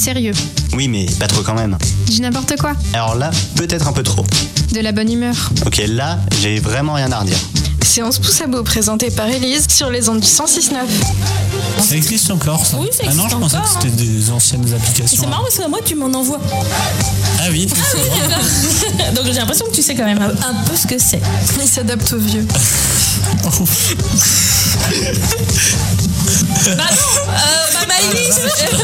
sérieux. Oui, mais pas trop quand même. Du n'importe quoi. Alors là, peut-être un peu trop. De la bonne humeur. Ok, là, j'ai vraiment rien à redire. Séance pouce à bout présentée par Élise sur les ondes du 106.9. Ça existe encore, ça? Oui, ça Ah non, je existe pensais encore, que c'était des anciennes applications. C'est marrant parce que moi, tu m'en envoies. Ah oui. Donc j'ai l'impression que tu sais quand même un peu ce que c'est. Il s'adapte aux vieux. Bah non, Maëlys.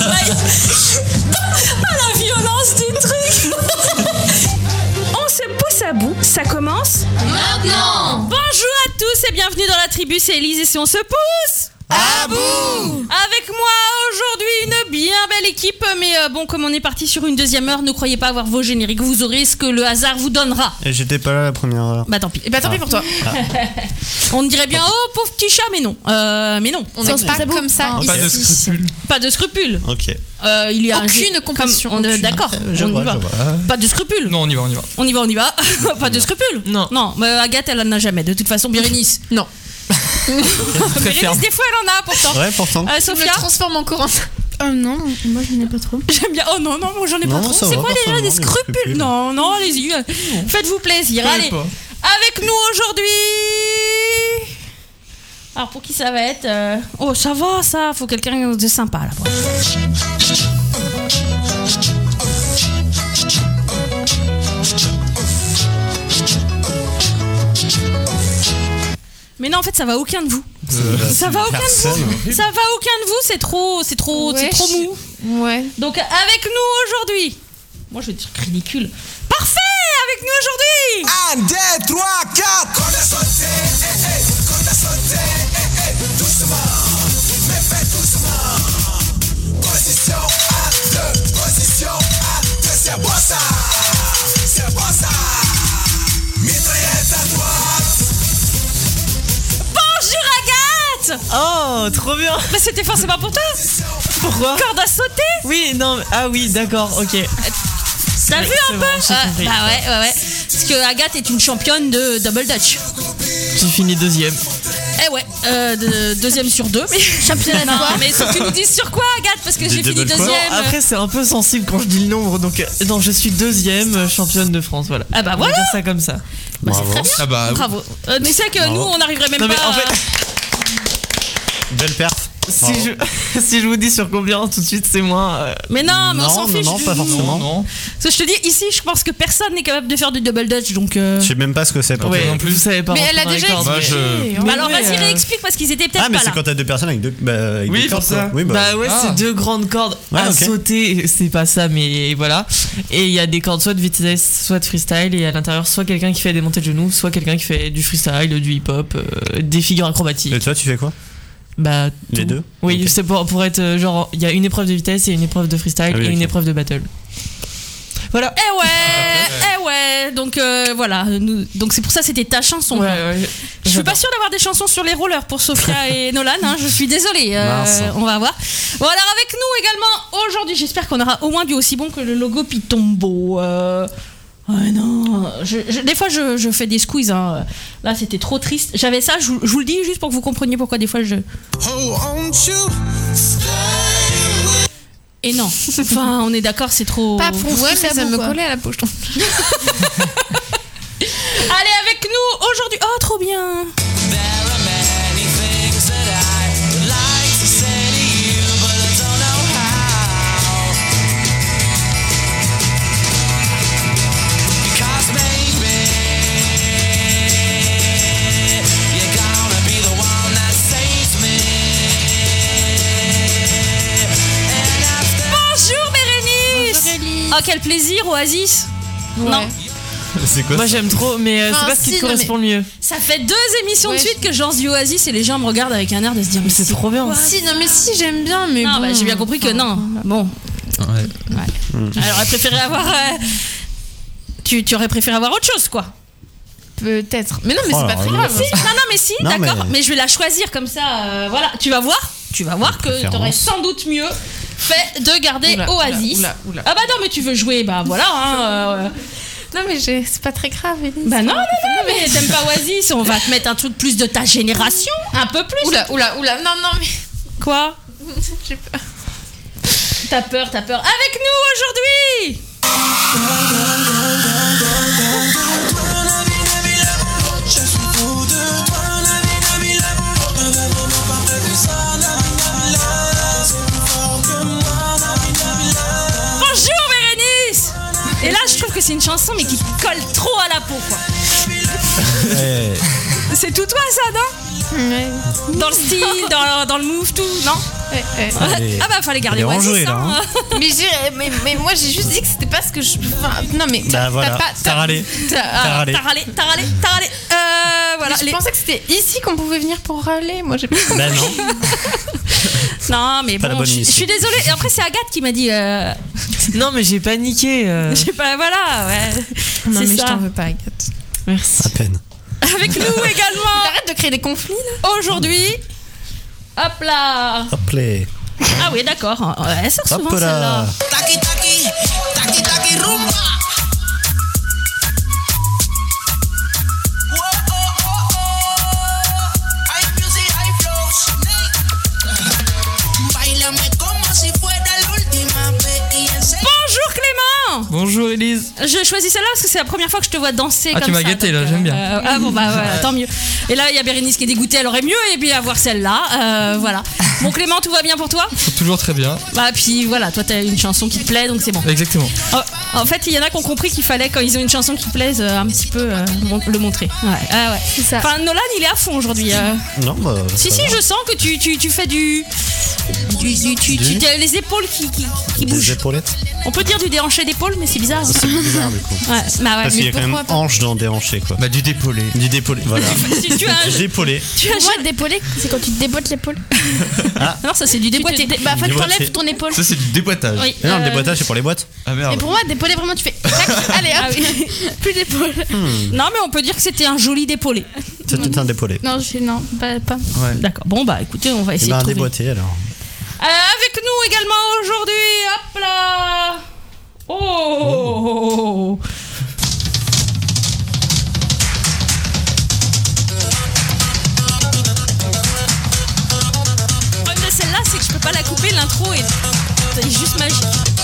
Ah, la violence du truc. On se pousse à bout, ça commence maintenant. Bonjour à tous et bienvenue dans la tribu, c'est Élise et si on se pousse à bout. Avec moi aujourd'hui une bien belle équipe, mais bon, comme on est parti sur une deuxième heure, ne croyez pas avoir vos génériques, vous aurez ce que le hasard vous donnera. Et j'étais pas là la première heure. Bah tant pis. Et bah tant pis pour toi. On dirait bien, oh pauvre petit chat, mais non. Mais non. On n'est pas comme ça Pas de ici. scrupules. Pas de scrupules. Ok. Il y a Aucune compassion. D'accord. Je on y vois, va. je vois. Pas de scrupules. Non, on y va. On y va. Pas de scrupules. Non, mais Agathe, elle en a jamais. De toute façon, Bérénice. Non. Bérénice, des fois, elle en a pourtant. Ouais, pourtant. Je me Sophia. transforme en Corentin. Non, moi je n'en ai pas trop. J'aime bien. Oh non, moi j'en ai pas Non, trop. ça C'est va, quoi déjà personnellement, des des scrupules? scrupules. Non, allez-y. Faites-vous plaisir. Allez. Avec nous aujourd'hui. Alors pour qui ça va être Oh, ça va, ça. Faut quelqu'un de sympa là. Mais non, en fait, ça va aucun de vous. Ça va aucun de vous. Ça va aucun de vous. C'est trop mou. Ouais. Donc avec nous aujourd'hui. Moi, je vais dire ridicule. Parfait. Avec nous aujourd'hui. 1, 2, 3, 4. Quand t'as sauté, quand t'as sauté, doucement, mais fais doucement. Position à 2, position à 2, c'est bon ça, c'est bon ça. Mitraillette à droite. Bonjour Agathe. Oh, trop bien! Bah c'était forcément pour toi. Pourquoi? Corde à sauter. Oui, non, ah oui, d'accord, ok. T'as Oui, vu c'est un bon, peu j'ai compris. Bah ouais. Parce que Agathe est une championne de double dutch. J'ai fini deuxième. Eh ouais, deuxième sur deux. Mais championne non, mais faut que tu nous dises sur quoi Agathe, parce que j'ai fini double quoi deuxième. Après, c'est un peu sensible quand je dis le nombre, donc non, je suis deuxième championne de France, voilà. Ah bah On va voilà. dire ça comme ça. Bah, c'est très bien. Ah bah, Bravo. Mais c'est que nous, on n'arriverait même Non, mais pas. en fait, Belle perf. si je vous dis sur combien tout de suite, c'est moins. Mais non, mais on s'en fiche. Non, pas forcément. non. Parce que je te dis, ici, je pense que personne n'est capable de faire du double dutch, donc. Je sais même pas ce que c'est pour Ouais, toi. non plus. vous savez pas. Mais rentrer elle a dans les déjà cordes, expliqué. mais- Bah alors oui, vas-y, réexplique parce qu'ils étaient peut-être Ah, mais pas c'est là. quand t'as deux personnes avec deux. Avec Oui, deux cordes, c'est ça. quoi. Oui, Bah ouais, Ah. c'est deux grandes cordes Ouais, à ok. sauter, c'est pas ça, mais voilà. Et il y a des cordes soit de vitesse, soit de freestyle, et à l'intérieur, soit quelqu'un qui fait des montées de genoux, soit quelqu'un qui fait du freestyle, du hip-hop, des figures acrobatiques. Et toi, tu fais quoi? Bah, Les tout. deux? Oui, Ok. c'est pour être genre, il y a une épreuve de vitesse et une épreuve de freestyle Ah oui, et une ok. épreuve de battle. Voilà. Eh ouais. Donc voilà. Donc c'est pour ça c'était ta chanson. quoi. Je suis pas sûre d'avoir des chansons sur les rollers pour Sophia et Nolan, hein, je suis désolée. Mince. On va voir. Bon alors avec nous également aujourd'hui, j'espère qu'on aura au moins du aussi bon que le logo Pitombo. Ouais non, des fois je fais des squeezes. Hein. Là c'était trop triste. J'avais ça, je vous le dis juste pour que vous compreniez pourquoi des fois je. Et non. Enfin on est d'accord, c'est trop. Pas pour Ouais, mais ça me collait à la poche. Allez avec nous aujourd'hui. Oh trop bien. Bonjour Bérénice. Oh quel plaisir Oasis. Ouais. Non. C'est quoi? Moi j'aime trop, mais c'est Enfin, pas ce qui si, te non, correspond le mieux. Ça fait 2 émissions de Ouais, suite que je lance du Oasis et les gens me regardent avec un air de se dire mais C'est trop bien. Si, non, mais si, j'aime bien, mais Non, bon. bah, j'ai bien compris que non. Bon, Ouais. j'aurais préféré avoir. Tu aurais préféré avoir autre chose, quoi. Peut-être. Mais non, mais Oh, c'est pas alors, très oui. grave. Si, non, mais si, Non, d'accord. mais- Mais je vais la choisir comme ça. Voilà, tu vas voir que préférence. t'aurais sans doute mieux fait de garder Oula, Oasis. oula. Ah bah non, mais tu veux jouer, bah voilà. Hein, Non, mais c'est pas très grave, Élise. Bah non, mais t'aimes pas Oasis, on va te mettre un truc plus de ta génération, un peu plus. Oula. Non, mais Quoi? j'ai peur. T'as peur. Avec nous aujourd'hui Bonjour Bérénice. Et là, je trouve que c'est une chanson mais qui colle trop à la peau, quoi. Eh, C'est tout toi, ça, non? Ouais. Dans le style, dans le move, tout, non? Ouais. Allez. Ah bah, fallait garder Elle est Oasis, enjouée, là, hein. Mais moi j'ai juste dit que c'était pas ce que je. Enfin, non mais. Bah voilà, t'as râlé. T'as râlé. T'as râlé. Voilà. Je pensais que c'était ici qu'on pouvait venir pour râler. Moi j'ai pas. Bah non. Non, mais Pas la bon, bonne je émission. suis désolée. Et après, c'est Agathe qui m'a dit. Non, mais j'ai paniqué. Je sais pas, voilà, ouais. Non C'est mais ça. je t'en veux pas, Agathe. Merci. À peine. Avec nous également, Arrête de créer des conflits là. aujourd'hui. Hop là. Hop là. Ah oui, d'accord. Elle sort souvent Hop là. celle-là. Taki taki, taki taki rumba. Whoa, oh, oh, oh. Hay music, hay flows. Bailame como si fuera la última vez y enseña. Bonjour Clément. Bonjour Elise. Je choisis celle-là parce que c'est la première fois que je te vois danser Ah, comme tu m'as ça. gâté, donc, là, j'aime bien. Ah bon, bah voilà, tant mieux. Et là, il y a Bérénice qui est dégoûtée, elle aurait mieux aimé avoir celle-là. Voilà. Bon Clément, tout va bien pour toi? Toujours très bien. Bah puis voilà, toi t'as une chanson qui te plaît, donc c'est bon. Exactement. En fait, il y en a qui ont compris qu'il fallait, quand ils ont une chanson qui plaise, un petit peu le montrer. Ouais, ah ouais. C'est ça. Enfin, Nolan, il est à fond aujourd'hui. Non, bah. Si, ça va. je sens que tu fais du... Tu as les épaules qui Des bougent. épaulettes. On peut dire du déhanché d'épaule, mais c'est bizarre. C'est bizarre du coup. Ouais, bah ouais. Parce qu'il y a quand même pourquoi pas hanche dans déhanché quoi. Bah, du dépollé. Du dépollé, voilà. Tu as un... Du dépollé. Tu as Moi dépoler, c'est quand tu te déboîtes l'épaule. Non, ça c'est du déboîté. Bah faut que Déboîté. t'enlèves ton épaule. Ça, c'est du déboîtage. Oui. Mais non, le déboîtage c'est pour les boîtes. Ah Et merde. pour moi dépoler vraiment tu fais. Tac, allez hop. Ah oui. Plus d'épaule. Non, mais on peut dire que c'était un joli dépollé. C'était un dépollé. Non non pas. Ouais. D'accord. Bon bah écoutez, on va Et essayer ben un de trouver. déboîté alors. Avec nous également aujourd'hui, hop là. Oh. Le problème de celle-là, c'est que je peux pas la couper, l'intro est juste magique.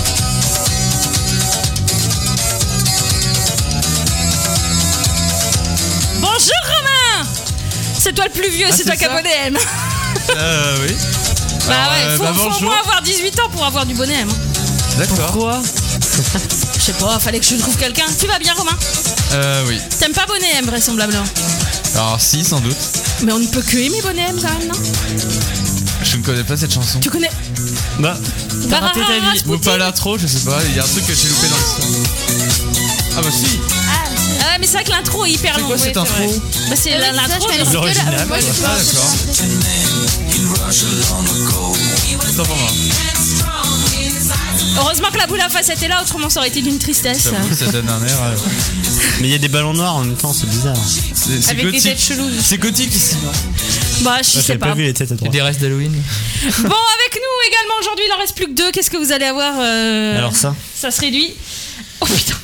Bonjour Romain. C'est toi le plus vieux, Ah, c'est c'est toi qui as ça bonnet M. Oui. Bah Alors, ouais, faut au bonjour. moins avoir 18 ans pour avoir du bonnet M. D'accord. Quoi? Je sais pas, fallait que je trouve quelqu'un. Tu vas bien Romain? Oui. T'aimes pas bonnet M vraisemblablement? Alors, si, sans doute. Mais on ne peut que aimer bonnet M quand même, non? Je ne connais pas cette chanson. Tu connais Bah, T'as raté ta vie. Ou pas l'intro, je sais pas. Il y a un truc que j'ai loupé dans l'histoire. Ah bah si. Ah ouais, mais c'est vrai que l'intro est hyper C'est longue. quoi cette intro? Bah c'est l'intro de... l'original. Moi, je sais Ah pas. d'accord. Attends pour moi. Heureusement que la boule à facettes est là, autrement ça aurait été d'une tristesse. J'avoue, ça donne un air. mais il y a des ballons noirs en même temps, c'est bizarre. C'est Avec des gothique. têtes cheloues. C'est gothique ici. Non Bah je sais J'avais pas. pas vu les têtes à Et droite. des restes d'Halloween. Bon, avec nous également aujourd'hui, il en reste plus que 2. Qu'est-ce que vous allez avoir Alors ça. Ça se réduit. Oh putain.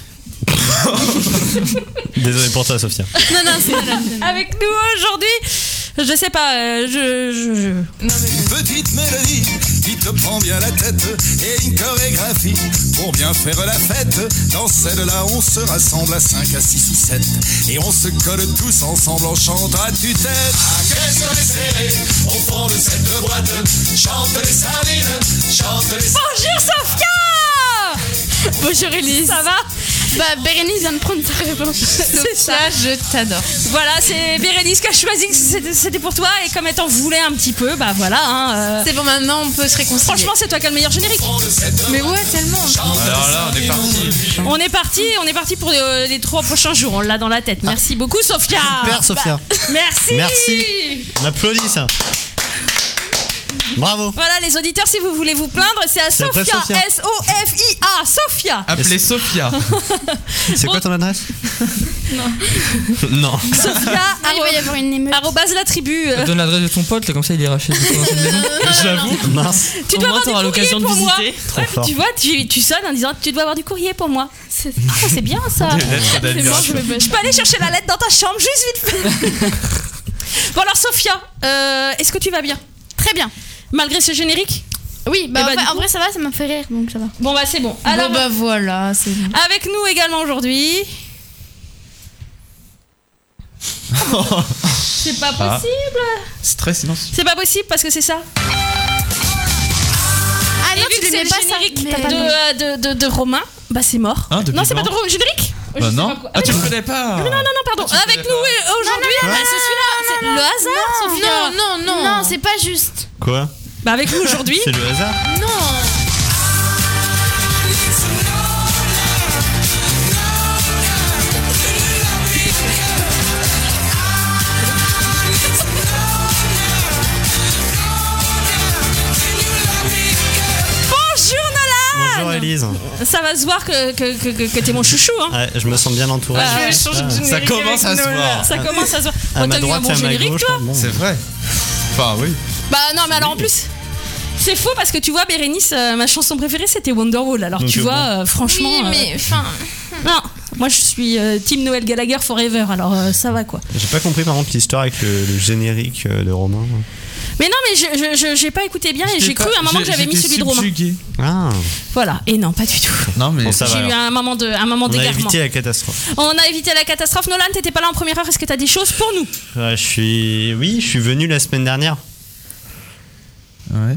Désolé pour toi, Sophia. Non c'est Avec nous aujourd'hui, je sais pas, Une petite mélodie qui te prend bien la tête et une chorégraphie pour bien faire la fête. Dans celle-là, on se rassemble à 5, à 6 ou 7 et on se colle tous ensemble en chantant à tue-tête. Ah, qu'est-ce qu'on est serré au fond de cette boîte. Chante les sardines, chante les Bonjour Sofia. Bonjour Elise. Ça va? Bah Bérénice vient de prendre ta réponse. C'est ça. Je t'adore. Voilà, c'est Bérénice qui a choisi que c'était pour toi et comme elle t'en voulait un petit peu, bah voilà. Hein, C'est bon maintenant on peut se réconcilier. franchement, c'est toi qui as le meilleur générique. Mais ouais tellement. Alors là, on est parti. On est parti pour les 3 prochains jours. On l'a dans la tête. Merci beaucoup, Sofia. Super, Sophia. Merci. Merci. On applaudit ça. Bravo. Voilà, les auditeurs, si vous voulez vous plaindre, c'est à C'est après Sofia. Sofia. S-O-F-I-A. Sofia. Appelez Sophia. C'est quoi ton adresse? Non. Sofia. Ah, il va y avoir une émeute. Arrobase la tribu. Donne l'adresse de ton pote, là, comme ça il est racheté dans une maison. J'avoue. Mince. Tu Au dois moins, avoir t'auras du courrier l'occasion de pour moi. visiter. Trop fort. Tu vois, tu sonnes en disant tu dois avoir du courrier pour moi. Ah, c'est bien ça. Des lettres d'admiration. Je peux aller chercher la lettre dans ta chambre juste vite fait. Bon alors Sofia, est-ce que tu vas bien? Très bien. Malgré ce générique? Oui, bah, Et bah, en, du fait, en coup- vrai, ça va, ça m'a fait rire, donc ça va. Bon bah c'est bon. Alors Bon bah voilà, c'est bon. avec nous également aujourd'hui. C'est pas possible. C'est très silencieux. C'est pas possible parce que c'est ça. Ah non, Et vu tu que l'aimais c'est le pas ça. générique T'as pas aimé. de Romain, bah c'est mort. Hein, depuis non, c'est pas quand le générique. Je Bah sais non. pas quoi. Ah, tu le connais pas. Non, pardon. Ah, tu Avec connais nous pas. aujourd'hui, bah, c'est celui-là. C'est le hasard, Sophia. Non, c'est pas juste. Quoi? Bah avec nous aujourd'hui. C'est le hasard? Non. Bonjour Nolan. Bonjour Élise. Ça va se voir que t'es mon chouchou, hein. Ouais, je me sens bien entouré. Ça commence à se voir. Ça commence à se voir. À Oh, ma t'as mis un droite bon et à ma générique, gauche. toi. Bon. C'est vrai. Enfin, oui. Bah non, mais alors en plus, c'est faux parce que tu vois, Bérénice, ma chanson préférée c'était Wonderwall. Alors Donc, tu vois, bon. franchement. Oui, mais enfin. Non, moi je suis Team Noël Gallagher Forever, alors ça va quoi. J'ai pas compris par contre l'histoire avec le générique de Romain. Mais non, mais j'ai pas écouté bien et j'ai cru à un moment que j'avais mis celui de Romain. Ah, Voilà, et non, pas du tout. Non, mais bon, ça va. J'ai eu alors. un moment On a d'égarement. évité la catastrophe. On a évité la catastrophe. Nolan, t'étais pas là en première heure, est-ce que t'as des choses pour nous? Ouais, je suis venu la semaine dernière. Ouais.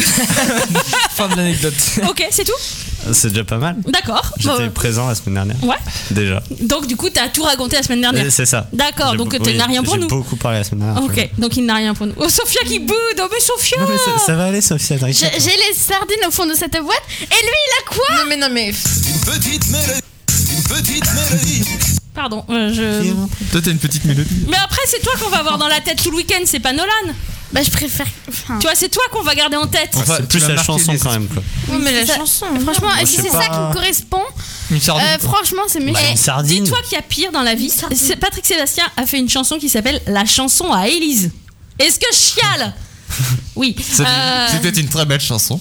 Fin de l'anecdote. Ok, c'est tout? C'est déjà pas mal. D'accord. J'étais présent la semaine dernière. Ouais. Déjà. Donc du coup, t'as tout raconté la semaine dernière. C'est ça. D'accord, J'ai donc beaucoup- tu n'as rien pour nous. J'ai beaucoup parlé la semaine dernière. Ok, donc il n'a rien pour nous. Oh, Sophia qui boude. Oh, mais Sophia. Non, mais ça va aller, Sophia, t'inquiète. J'ai les sardines au fond de cette boîte. Et lui, il a quoi? Non mais. Une petite mélodie. Pardon, je. Toi, t'as une petite mélodie. Mais après, c'est toi qu'on va avoir dans la tête tout le week-end, c'est pas Nolan. Bah, je préfère. Enfin, Tu vois, c'est toi qu'on va garder en tête. Enfin, C'est tu plus vas la marquer chanson les quand même, quoi. Oui, mais la ça- chanson. franchement, et si je c'est sais ça pas. qui correspond, Une sardine. franchement, c'est méchant. Bah, une sardine. Dis-toi qu'il y a pire dans la vie. Patrick Sébastien a fait une chanson qui s'appelle La chanson à Élise. Est-ce que je chiale? Oui. C'était une très belle chanson.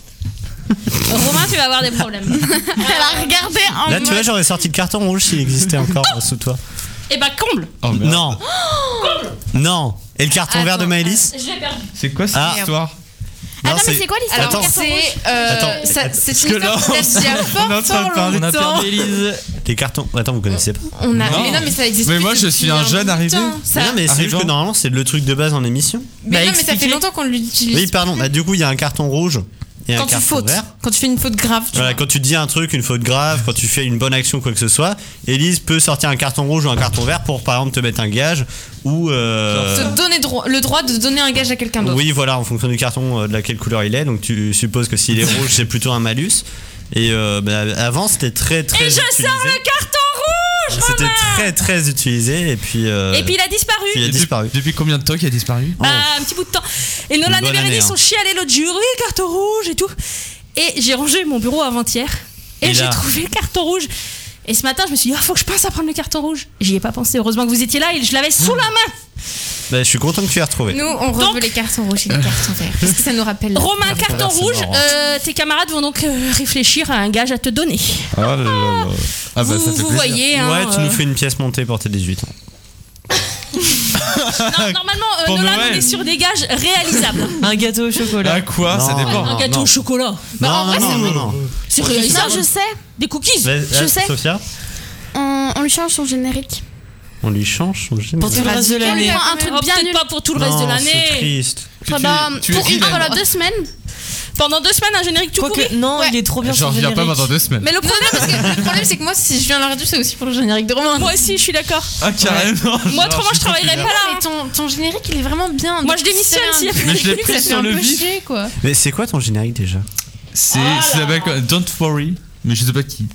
Romain, tu vas avoir des problèmes. Elle a regardé en Là, tu vois, j'aurais sorti le carton rouge s'il existait encore sous toi. Eh bah, comble. Oh, merde. Non. Non. Et le carton vert de Maëlys? Je l'ai perdu. C'est quoi cette Ah. histoire? Attends, mais c'est quoi l'histoire Alors, Attends. du carton rouge Attends. c'est Parce une que là, histoire qui date d'il y a on est en fort train de parler de longtemps. Élise. Les cartons. Attends, vous connaissez pas? On a. Non. Mais non, mais ça existe. Mais plus moi, je depuis suis un jeune bout de arrivé. temps. Ça- Mais non, mais c'est juste Arrivant. que normalement, c'est le truc de base en émission. Mais Bah, non, mais ça fait expliquez. longtemps qu'on l'utilise. Oui, pardon. Bah, du coup, il y a un carton rouge et un Quand tu carton fautes, vert. quand tu fais une faute grave, tu Voilà, vois. quand tu dis un truc, une faute grave, quand tu fais une bonne action, quoi que ce soit, Élise peut sortir un carton rouge ou un carton vert pour, par exemple, te mettre un gage ou. Te donner le droit de donner un gage à quelqu'un d'autre. Oui, voilà, en fonction du carton, de laquelle couleur il est. Donc tu supposes que s'il est rouge, c'est plutôt un malus. Et bah, avant, c'était très très Et je utilisé. sors le carton rouge, C'était Romain. très utilisé. Et puis. Et puis il a disparu. puis il a disparu. Depuis combien de temps qu'il a disparu? Bah, un petit bout de temps. Et Nolan Une et bonne Bérénice année, sont chialés l'autre jour. Oui, le carton rouge et tout. Et j'ai rangé mon bureau avant-hier. Et Et j'ai là trouvé le carton rouge. Et ce matin, je me suis dit, faut que je pense à prendre le carton rouge. J'y ai pas pensé. Heureusement que vous étiez là et je l'avais sous la main. Bah, je suis content que tu aies retrouvé. Nous, on Donc- reveut les cartons rouges et les cartons verts. Parce que ça nous rappelle. Romain, carton c'est rouge. marrant. Tes camarades vont donc réfléchir à un gage à te donner. Oh là là là. Ah bah, ça fait vous plaisir. voyez. Hein, Ouais, tu nous fais une pièce montée pour tes 18 ans. Non, normalement, Pour Nolan, Noël. on est sur des gages réalisables. Un gâteau au chocolat. Ah, quoi? Ça Non. dépend. Un gâteau non. au chocolat. Bah, en vrai, non. c'est Non, réalisable. je sais. Des cookies. Je sais. Sophia, On lui change son générique. on lui change son générique. Pour tout le reste de On lui l'année. prend un truc Oh, bien peut-être nul. pas pour tout le reste de Non, c'est l'année. triste. Pendant, tu es pour vilaine. pendant 2 semaines. Pendant 2 semaines, un générique tout pourri. Quoique, non, il est trop bien J'en son reviens pas générique. pendant 2 semaines. Mais le problème, c'est que moi, si je viens à la radio, c'est aussi pour le générique de Romain. Moi aussi, je suis d'accord. Ah, carrément. Moi, autrement, je travaillerais pas là. Mais ton générique, il est vraiment bien. Moi, Donc, je démissionne c'est s'il y a un- plus Mais je l'ai Ça pris fait sur un le peu vif. chier, quoi. Mais c'est quoi ton générique déjà? Ça s'appelle quoi? Don't worry. Mais je sais pas qui.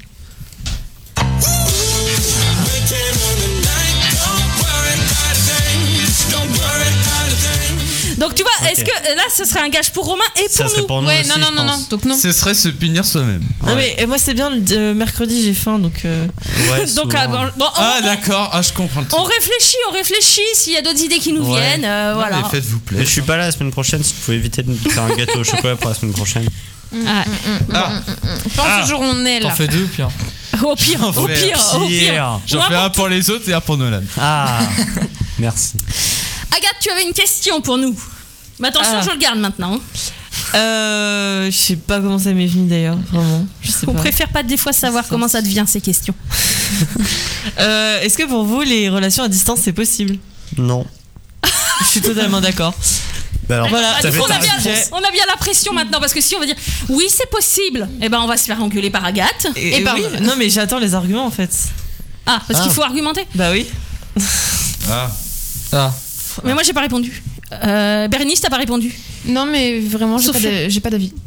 Donc, tu vois, est-ce que là, ce serait un gage pour Romain et Ça pour serait nous pour nous Ouais, aussi, non. je Donc, non. Ce serait se punir soi-même. Non, mais moi, c'est bien, mercredi, j'ai faim, donc. pense. Ouais, Donc, souvent. bon, Ah, d'accord. Ah, je comprends le truc. on réfléchit s'il y a d'autres idées qui nous Ouais. viennent. Non, Voilà. mais faites-vous Mais plaisir. je suis pas là la semaine prochaine, si tu pouvais éviter de me faire un gâteau au chocolat pour la semaine prochaine. Ah, Pense toujours on est t'en là. fais 2 ou pire? Au pire. J'en fais un pour les autres et un pour Nolan. Ah, merci. Agathe, tu avais une question pour nous. Mais attention, Ah. je le garde maintenant. Je sais pas comment ça m'est venu d'ailleurs, vraiment. Je sais On pas. préfère pas des fois savoir comment ça devient ces questions. Est-ce que pour vous, les relations à distance, c'est possible? Non. Je suis totalement d'accord. Bah alors, Voilà, ça fait on, a ta- bien, on a bien la pression maintenant parce que si on va dire oui c'est possible, eh ben on va se faire engueuler par Agathe. Et oui. Non, mais j'attends les arguments en fait. Ah, parce qu'il faut argumenter. Bah oui. Ah. Mais moi j'ai pas répondu. Bérénice, t'as pas répondu. Non, mais vraiment, j'ai pas d'avis.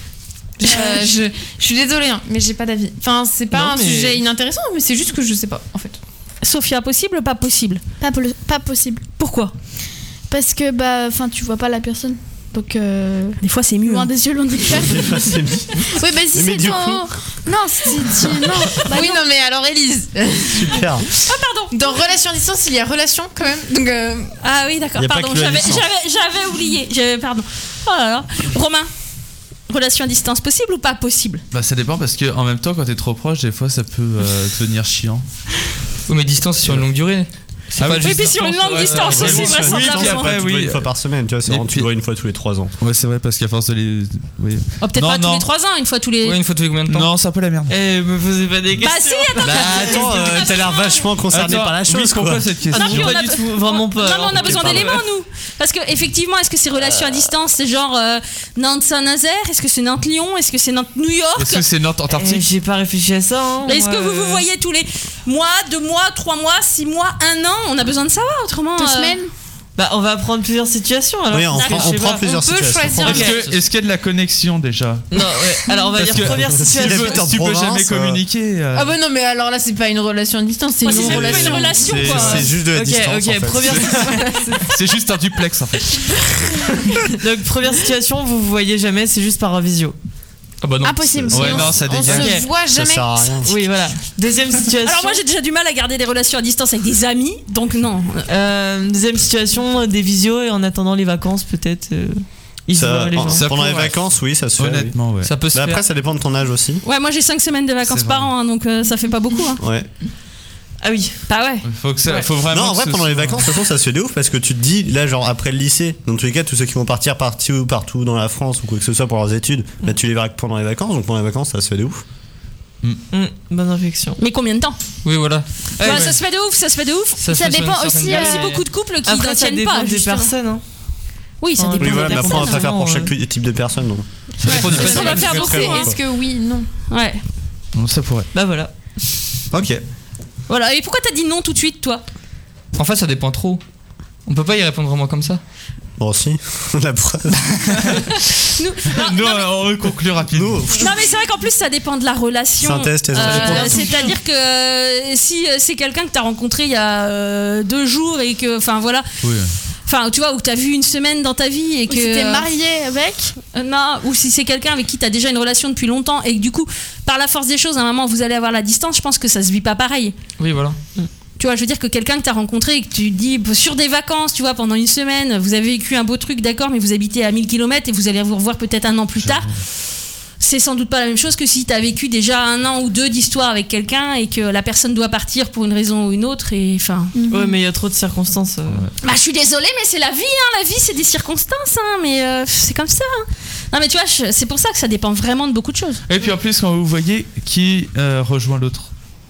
Je suis désolée, hein, mais j'ai pas d'avis. Enfin, c'est pas Non, un mais- sujet inintéressant, mais c'est juste que je sais pas, en fait. Sophia, possible ou pas possible? Pas possible. Pourquoi? Parce que, tu vois pas la personne. Donc, Des fois c'est mieux. loin hein. des yeux, loin du cœur. C'est mis. Oui, mais si Mais c'est du ton. coup- Non, non. Bah oui, non. non, mais alors, Élise, Super. dans relation à distance, il y a relation quand même. Donc, Ah oui d'accord, Y a pas pardon, que la j'avais licence. oublié. Pardon. Oh là là. Romain, relation à distance possible ou pas possible? Bah ça dépend parce que en même temps quand t'es trop proche des fois ça peut devenir chiant. Oui, mais distance sur une longue durée. C'est Ah pas oui, juste puis sur une longue distance aussi, vraisemblablement. Oui, après, Tu oui. vois une fois par semaine, tu vois, c'est Et vraiment, tu puis- vois une fois tous les 3 ans. Ouais c'est vrai parce qu'à force de les... Oui. Oh, peut-être Non, pas tous non. les 3 ans, une fois tous les. Ouais, une fois tous les combien de temps? Non c'est un peu la merde. Eh, me posez pas des Bah questions. si, attends. Bah attends, t'as l'air vachement concerné Attends, par la oui, chose, pourquoi quoi. cette question Ah non, puis on pas a- du tout, vraiment pas. Non, mais on a Alors, besoin ok, pardon. d'éléments, nous. Parce que, effectivement, est-ce que c'est relation à distance? C'est genre Nantes-Saint-Nazaire? Est-ce que c'est Nantes-Lyon? Est-ce que c'est Nantes-New York? Est-ce que c'est Nantes Eh, Antarctique? j'ai pas réfléchi à ça. Hein, Est-ce que moi, vous vous voyez tous les mois, 2 mois, 3 mois, 6 mois, 1 an? On a besoin de savoir, autrement. 2 semaines. Bah, on va prendre plusieurs situations. Alors, Oui, on parce que prend, je on sais prend pas. plusieurs on peut situations. choisir. Ok. Est-ce qu'il y a de la connexion déjà? Non, ouais. Alors, on va Parce dire que première si situation. la- en Tu peux province, jamais communiquer. Ah bah non, mais alors là, c'est pas une relation à distance, c'est Ouais, une c'est même pas relation. une relation, C'est- quoi. C'est juste de la Ok, distance. ok, en fait. première C'est juste un duplex en fait. Donc, première situation, vous vous voyez jamais, c'est juste par visio. Ah bah non. Impossible. Ouais, non, ça On dégage. se voit Ça jamais. sert à rien. Oui, voilà. Deuxième situation. Alors, moi, j'ai déjà du mal à garder des relations à distance avec des amis, donc non. Deuxième situation, des visios et en attendant les vacances, peut-être. Ils se Ça- voient les gens. ça pendant les pourrait. vacances, oui, ça se fait. oui. Honnêtement ouais. Ça peut se Mais faire. après, ça dépend de ton âge aussi. Ouais, moi, j'ai 5 semaines de vacances C'est par vrai. an, hein, donc ça fait pas beaucoup. Hein. Ouais. Ah oui. Bah ouais. Faut que ça, faut vraiment. Non, en que vrai, ce pendant les soit- vacances, de toute façon, ça se fait de ouf parce que tu te dis, là, genre après le lycée, dans tous les cas, tous ceux qui vont partir partout dans la France ou quoi que ce soit pour leurs études, bah tu les verras que pendant les vacances, donc pendant les vacances, ça se fait de ouf. Bonne réflexion. Mais combien de temps? Oui, voilà. Ouais, ça se fait de ouf, ça se fait de ouf. Ça Ça fait sur dépend une certaine aussi, Il y a durée. aussi beaucoup de couples qui Après, n'en ça tiennent dépend pas. des justement. personnes. Hein. Oui, ça Oui, dépend Oui, voilà, des mais après, on va personnes. pas faire pour vraiment, chaque type de personne. Donc. Ça dépend du Ouais, passé. on va faire beaucoup, hein. Est-ce que oui, non? Ouais. Non, ça pourrait. Bah voilà. Ok. Voilà. Et pourquoi t'as dit non tout de suite, toi? En fait, ça dépend trop. On peut pas y répondre vraiment comme ça. Bon, si, la preuve. Nous, on va conclure rapidement. Non, mais c'est vrai qu'en plus, ça dépend de la relation. Synthèse, ça dépend de tout. C'est-à-dire que si c'est quelqu'un que t'as rencontré il y a 2 jours et que, enfin voilà, Oui. enfin tu vois, où t'as vu une semaine dans ta vie et Ou que. si t'es marié avec. Non, ou si c'est quelqu'un avec qui t'as déjà une relation depuis longtemps et que du coup, par la force des choses, à un moment, vous allez avoir la distance, je pense que ça se vit pas pareil. Oui, voilà. Tu vois, je veux dire que quelqu'un que t'as rencontré et que tu dis sur des vacances, tu vois, pendant une semaine, vous avez vécu un beau truc, d'accord, mais vous habitez à 1000 km et vous allez vous revoir peut-être 1 an plus tard. C'est sans doute pas la même chose que si t'as vécu déjà 1 an ou 2 d'histoire avec quelqu'un et que la personne doit partir pour une raison ou une autre et enfin. Ouais, mais il y a trop de circonstances. Bah, je suis désolée, mais c'est la vie, hein. La vie, c'est des circonstances, hein. Mais c'est comme ça. Hein. Non, mais tu vois, c'est pour ça que ça dépend vraiment de beaucoup de choses. Et puis en plus, quand vous voyez qui rejoint l'autre.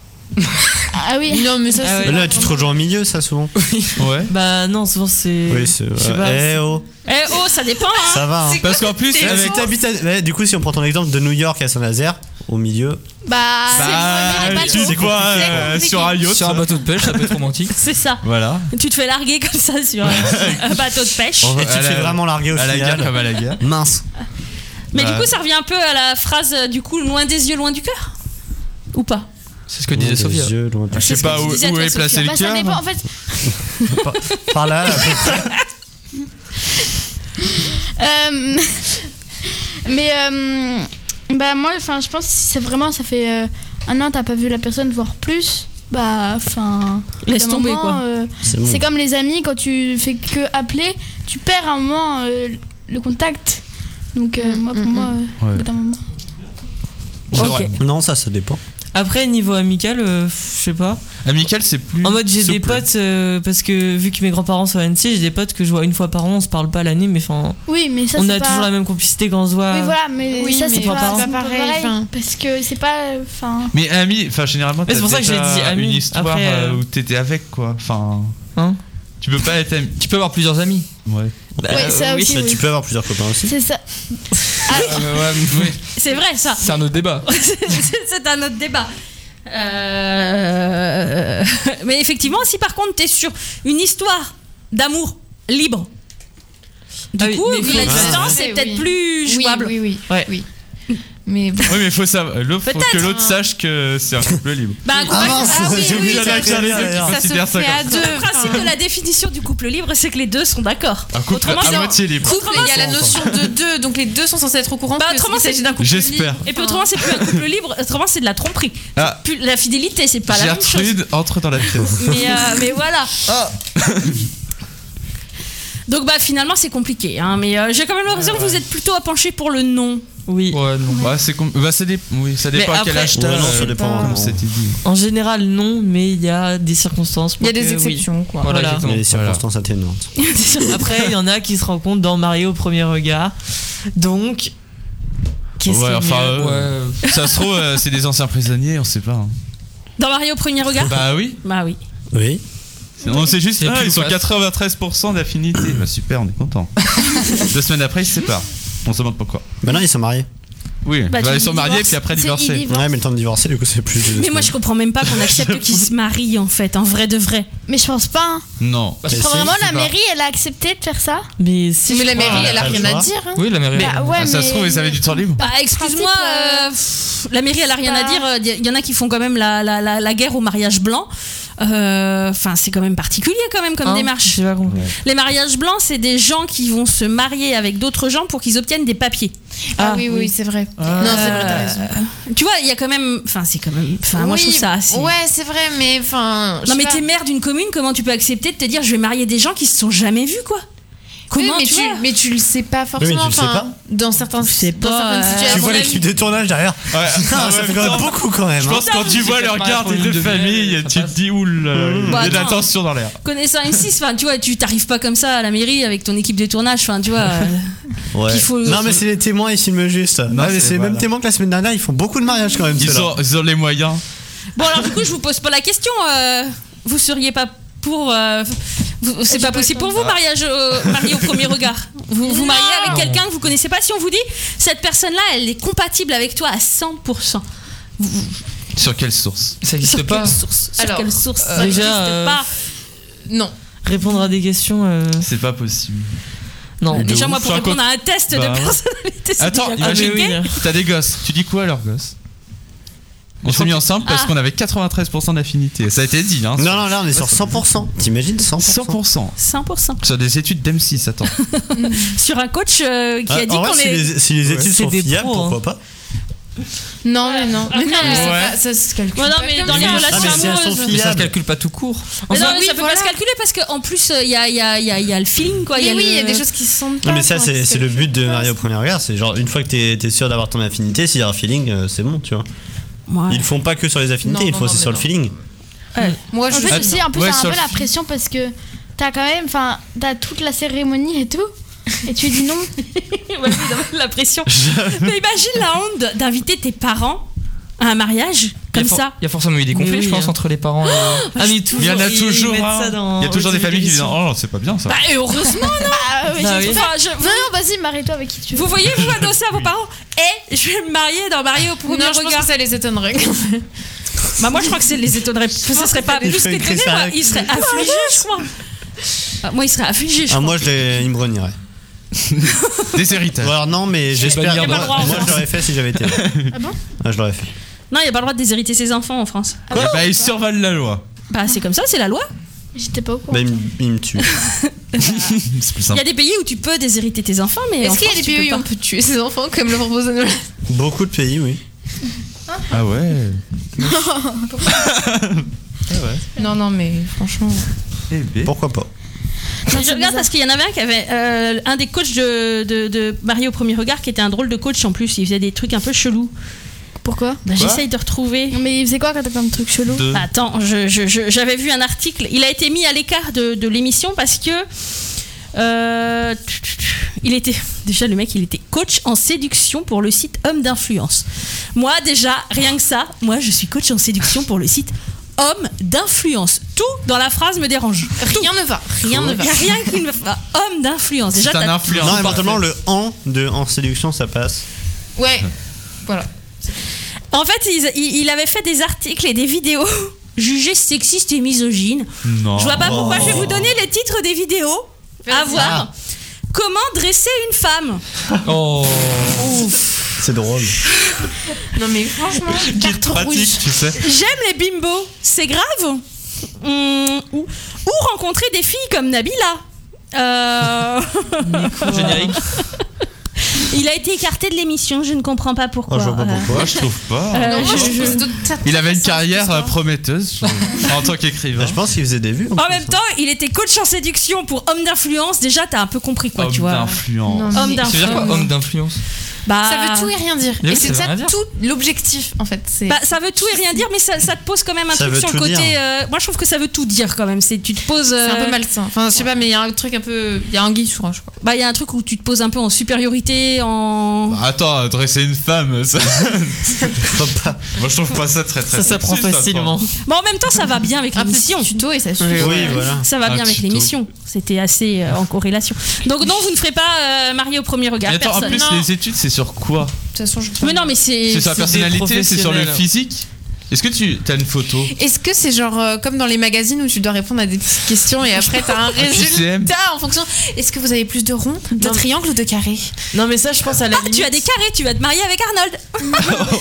Ah oui. Non, mais ça, Ah c'est. ouais. Là, tu te rejoins au milieu, ça, souvent. Ouais. Bah non, souvent c'est. Oui, c'est. Je sais pas, Eh oh, Eh oh, ça dépend, hein. ça va. Hein. Parce qu'en plus, Si avec. t'habites à- ouais, du coup, si on prend ton exemple de New York à Saint-Nazaire, au milieu. Bah, c'est les tu bateaux. dis quoi C'est compliqué. sur un yacht? Sur un bateau de pêche, ça peut être romantique. C'est ça. Voilà. Tu te fais larguer comme ça sur un bateau de pêche. Et tu te fais vraiment larguer au À la final. guerre comme à la guerre. Mince. Mais Bah. du coup, ça revient un peu à la phrase du coup, loin des yeux, loin du cœur. Ou pas? C'est ce que disait Sophia. Je sais ce pas que tu où disais, toi, est placé Sophia. le Bah, ça cœur. dépend. En fait, Par là, à peu près. mais bah moi, enfin, je pense que si c'est vraiment, ça fait 1 an, t'as pas vu la personne, voire plus. Bah, enfin, Laisse à un tomber, moment, quoi. C'est bon. C'est comme les amis, quand tu fais que appeler, tu perds à un moment le contact. Donc moi, pour moi, Ouais. au bout d'un moment. C'est Ok. vrai. Non, ça dépend. Après, niveau amical, je sais pas. Amical, c'est plus. En mode, j'ai des souple. potes, parce que vu que mes grands-parents sont à Annecy, j'ai des potes que je vois une fois par an, on se parle pas l'année, mais enfin. Oui, mais ça on c'est a pas... toujours la même complicité quand on se voit. Oui, voilà, mais Oui, ça mais c'est pas pas, pareil, pareil. enfin. Parce que c'est pas. Enfin. Mais ami, enfin généralement, Mais c'est pour ça que j'ai dit ami. une histoire Après, où t'étais avec quoi. Enfin. Hein Tu peux pas être ami. Tu peux avoir plusieurs amis. Ouais. Ouais, ça aussi. Bah, oui. tu peux avoir plusieurs copains aussi. C'est ça. Oui. C'est vrai ça. C'est un autre débat. C'est un autre débat. Mais effectivement, si par contre t'es sur une histoire d'amour libre, du Ah oui, coup, mais vu faut- la distance, Ah, c'est oui, peut-être oui. plus jouable. Oui. Ouais. Oui. Mais bon. Oui, mais faut savoir. Faut Peut-être, que l'autre sache que c'est un couple libre. Bah, un couple- Ah mince, j'ai oublié Il y en a qui d'ailleurs. considèrent ça fait à comme deux. Le principe de la définition du couple libre, c'est que les deux sont d'accord. un couple Autrement, à c'est- moitié libre. Couple, il y a la notion de deux, donc les deux sont censés être au courant Bah, qu'il autrement, s'agit d'un couple J'espère. Et puis autrement, c'est plus un couple libre, autrement, c'est de la tromperie. Ah, Plus la fidélité, c'est pas la même chose. Gertrude entre dans la pièce. Mais voilà. Ah. Donc bah finalement c'est compliqué, hein, mais j'ai quand même l'impression que vous êtes plutôt à pencher pour le non. Oui. Ouais, non. Bah, oui, ça dépend Mais à quel après- âge t'as. Ouais, non, ça dépend. Comme c'était dit. En général, non, mais il y a des circonstances. Il y a pour des que oui. exceptions, quoi. Voilà. Il y a exactement. des circonstances atténuantes. Après, il y en a qui se rencontrent dans Mario au premier regard. Donc, qu'est-ce Ouais, qui est enfin, mieux ça se trouve, c'est des anciens prisonniers, on sait pas. hein. Dans Mario au premier regard. Bah oui. Bah oui. Oui. On sait juste, Il y a plus ils de sont place. 93% d'affinité. Bah super, on est content. 2 semaines après, ils se séparent. On se demande pourquoi. Bah non, ils sont mariés. Oui, Bah, tu ils sont mariés divorces. puis après C'est- divorcés. ils divorcent. Ouais, mais le temps de divorcer, du coup, c'est plus. de 2 Mais moi je semaines. comprends même pas qu'on accepte qu'ils se marient en fait, en vrai de vrai. Mais je pense pas. Hein. Non. Mais si, Vraiment, c'est la pas- mairie, elle a accepté de faire ça. Mais si Mais je la crois- mairie, elle a pas le rien à choix. dire. Hein. Oui, la mairie. Bah ouais, Ça se trouve, ils avaient du temps libre. Bah excuse-moi, principe, la mairie elle a rien à dire. Il y en a qui font quand même la guerre au mariage blanc. Enfin c'est quand même particulier quand même comme Hein, démarche. j'ai pas compris. Les mariages blancs c'est des gens qui vont se marier avec d'autres gens pour qu'ils obtiennent des papiers. Ah oui, c'est vrai. Non, c'est vrai, t'as raison. Tu vois, il y a quand même. Enfin, c'est quand même. Enfin, moi, je trouve ça assez. Ouais, c'est vrai, mais enfin. Non, mais t'es maire d'une commune, comment tu peux accepter de te dire je vais marier des gens qui se sont jamais vus, quoi? Comment mais, tu vois mais tu le sais pas forcément. Oui, mais tu le sais enfin, pas. Dans certains, sais dans pas, certaines tu situations. Tu vois l'équipe de tournage derrière. Ouais. Ah, ça fait quand même beaucoup quand même. Je hein. pense que quand tu vois leur garde une de de famille, miel, tu ça te passe. dis oula, il y Bah, a de la attends. tension dans l'air. Connaissant M6, enfin, tu vois, tu t'arrives pas comme ça à la mairie avec ton équipe de tournage, enfin, tu vois. Ouais. qu'il faut- Non, mais c'est les témoins, ils filment juste. Non, mais c'est c'est les mêmes voilà. témoins que la semaine dernière, ils font beaucoup de mariages quand même. ceux-là. Ils ont les moyens. Bon, alors, du coup, je vous pose pas la question. Vous seriez pas pour. C'est pas possible pour vous, marié au premier regard. Vous mariez avec quelqu'un que vous connaissez pas. Si on vous dit, cette personne-là, elle est compatible avec toi à 100%. Sur quelle source? Ça n'existe Sur pas. quelle source? Sur Alors, quelle source? Ça déjà, n'existe pas. Non. Répondre à des questions. C'est pas possible. Non. Déjà, moi, ouf. pour Sur un répondre à un test Bah, de ouais. personnalité, c'est Attends, déjà imagine, compliqué. t'as des gosses. Tu dis quoi à leurs gosses? On s'est mis ensemble parce Ah. qu'on avait 93% d'affinité. Ça a été dit, hein. Non, non, là on est sur 100%. T'imagines 100%? 100%. 100%. Sur des études d'M6, attends. Sur un coach qui a dit en vrai, qu'on si est. les, si les études C'est sont des fiables, pros, pourquoi pas? Non, mais non. Mais non, mais c'est Ouais. pas- ça se calcule. Ouais, non, pas mais comme dans les ça. relations Ah, mais si elles sont amoureuses. Mais ça se fiables. calcule pas tout court. Mais non, Enfin, mais oui, ça peut voilà. pas se calculer parce qu'en plus, il y a le feeling, quoi. Mais oui, il y a le- des choses qui se sentent pas. Non, mais ça, enfin, c'est qui c'est le se but de calculent pas. marier au premier regard. C'est genre, une fois que t'es sûr d'avoir ton affinité, s'il y a un feeling, c'est bon, tu vois. Ouais. Ils le font pas que sur les affinités, Non, ils le non, font aussi non, sur mais le feeling. Moi, En je fait, aussi, un peu, Ouais, c'est un sur peu le- la pression parce que t'as quand même, enfin, t'as toute la cérémonie et tout, et tu dis non. Ouais, oui, la pression. Mais imagine la honte d'inviter tes parents à un mariage comme ça. Il y a forcément eu des conflits, oui, je pense, hein. entre les parents et. Ah, mais toujours, Il y en a ils toujours. mettent hein. ça dans- Il y a toujours des familles qui disent télévision. oh, c'est pas bien ça. Bah, heureusement, non. Ah, oui, Bah j'ai oui. trouvé- Enfin, Non, non, vas-y, marie-toi avec qui tu veux. vous voyez, vous adossez à vos parents. Et je vais me marier dans Marié au premier Non, je pense regard. que ça les étonnerait. Bah, moi, je crois que ça les étonnerait. Ce serait pas Ils plus feraient une qu'étonné, crise moi. cardiaque. Ils seraient affligés, je crois. Ah, moi, ils seraient affligés, je Ah, crois. moi, ils me renieraient. Des héritages. Bon, alors non, mais j'espère. pas Moi, le droit en moi, France. je l'aurais fait si j'avais été là. Ah bon Ah, je l'aurais fait. Non, il n'y a pas le droit de déshériter ses enfants en France. Eh bah, ils survalent la loi. Bah, c'est comme ça, c'est la loi. J'étais pas au courant. Bah, il me tue. C'est plus Il simple. y a des pays où tu peux déshériter tes enfants, mais en Est-ce qu'il y a France, des tu pays peux où on pas. peut tuer ses enfants comme le propose Noël? Beaucoup de pays, oui. Ah ouais. Non, non, mais franchement. Eh ben. Pourquoi pas? Je regarde parce qu'il y en avait un qui avait un des coachs de Mario au premier regard qui était un drôle de coach en plus. Il faisait des trucs un peu chelous. Pourquoi? Bah, j'essaye de retrouver. Mais il faisait quoi quand t'as comme truc chelou? Attends, j'avais vu un article. Il a été mis à l'écart de l'émission parce que il était déjà le mec, il était coach en séduction pour le site Homme d'influence. Moi déjà, rien que ça, moi je suis coach en séduction pour le site Homme d'influence. Tout dans la phrase me dérange. Rien ne va. Rien ne va. Il n'y a rien qui me va. Homme d'influence. Déjà, C'est un t'as- influenceur. Non, éventuellement, le en séduction, ça passe. Ouais. Voilà. En fait, il avait fait des articles et des vidéos jugées sexistes et misogynes. Non. Je vois pas pourquoi. Je vais vous donner les titres des vidéos. À voir. Comment dresser une femme. Oh. C'est drôle. Non mais franchement, Guide pratique, tu sais. J'aime les bimbos. C'est grave. Ou rencontrer des filles comme Nabila. Générique. Il a été écarté de l'émission. Je ne comprends pas pourquoi. Oh, je vois pas pourquoi. Moi, je trouve pas. non, moi, je trouve Il avait une carrière prometteuse en tant qu'écrivain. Bah, je pense qu'il faisait des vues. En même temps, il était coach en séduction pour homme d'influence. Déjà, t'as un peu compris quoi, Homme tu vois. d'influence. Homme Ça veut dire quoi, d'influence. homme d'influence? Bah, Ça veut tout et rien dire. Oui, Et ça c'est veut ça rien dire. tout l'objectif en fait. C'est bah, ça veut tout et rien dire, mais ça te pose quand même un Ça truc veut sur le tout côté. dire. Moi, je trouve que ça veut tout dire quand même. Tu te poses. c'est un peu malsain. Enfin, je sais pas, mais il y a un truc un peu. Il y a un sur un, je crois. Bah, il y a un truc où tu te poses un peu en supériorité, en. Bah, attends, dresser une femme, ça... Moi je trouve pas ça très très Ça s'apprend sexiste, facilement. Bon, en même temps, ça va bien avec Un petit l'émission. tuto et ça suffit. Oui, voilà. Ça va Un bien avec tuto. l'émission. C'était assez en corrélation. Donc, non, vous ne ferez pas marié au premier regard. Mais attends, en Personne. plus, les études, c'est sur quoi? De toute façon, je. Mais non, mais c'est. C'est sur la c'est des personnalité, c'est sur le professionnels. physique? Est-ce que tu as une photo? Est-ce que c'est genre comme dans les magazines où tu dois répondre à des petites questions et après t'as un QCM. résultat en fonction. Est-ce que vous avez plus de ronds, de Non. triangles ou de carrés? Non, mais ça, je pense à la Ah, limite. tu as des carrés, tu vas te marier avec Arnold.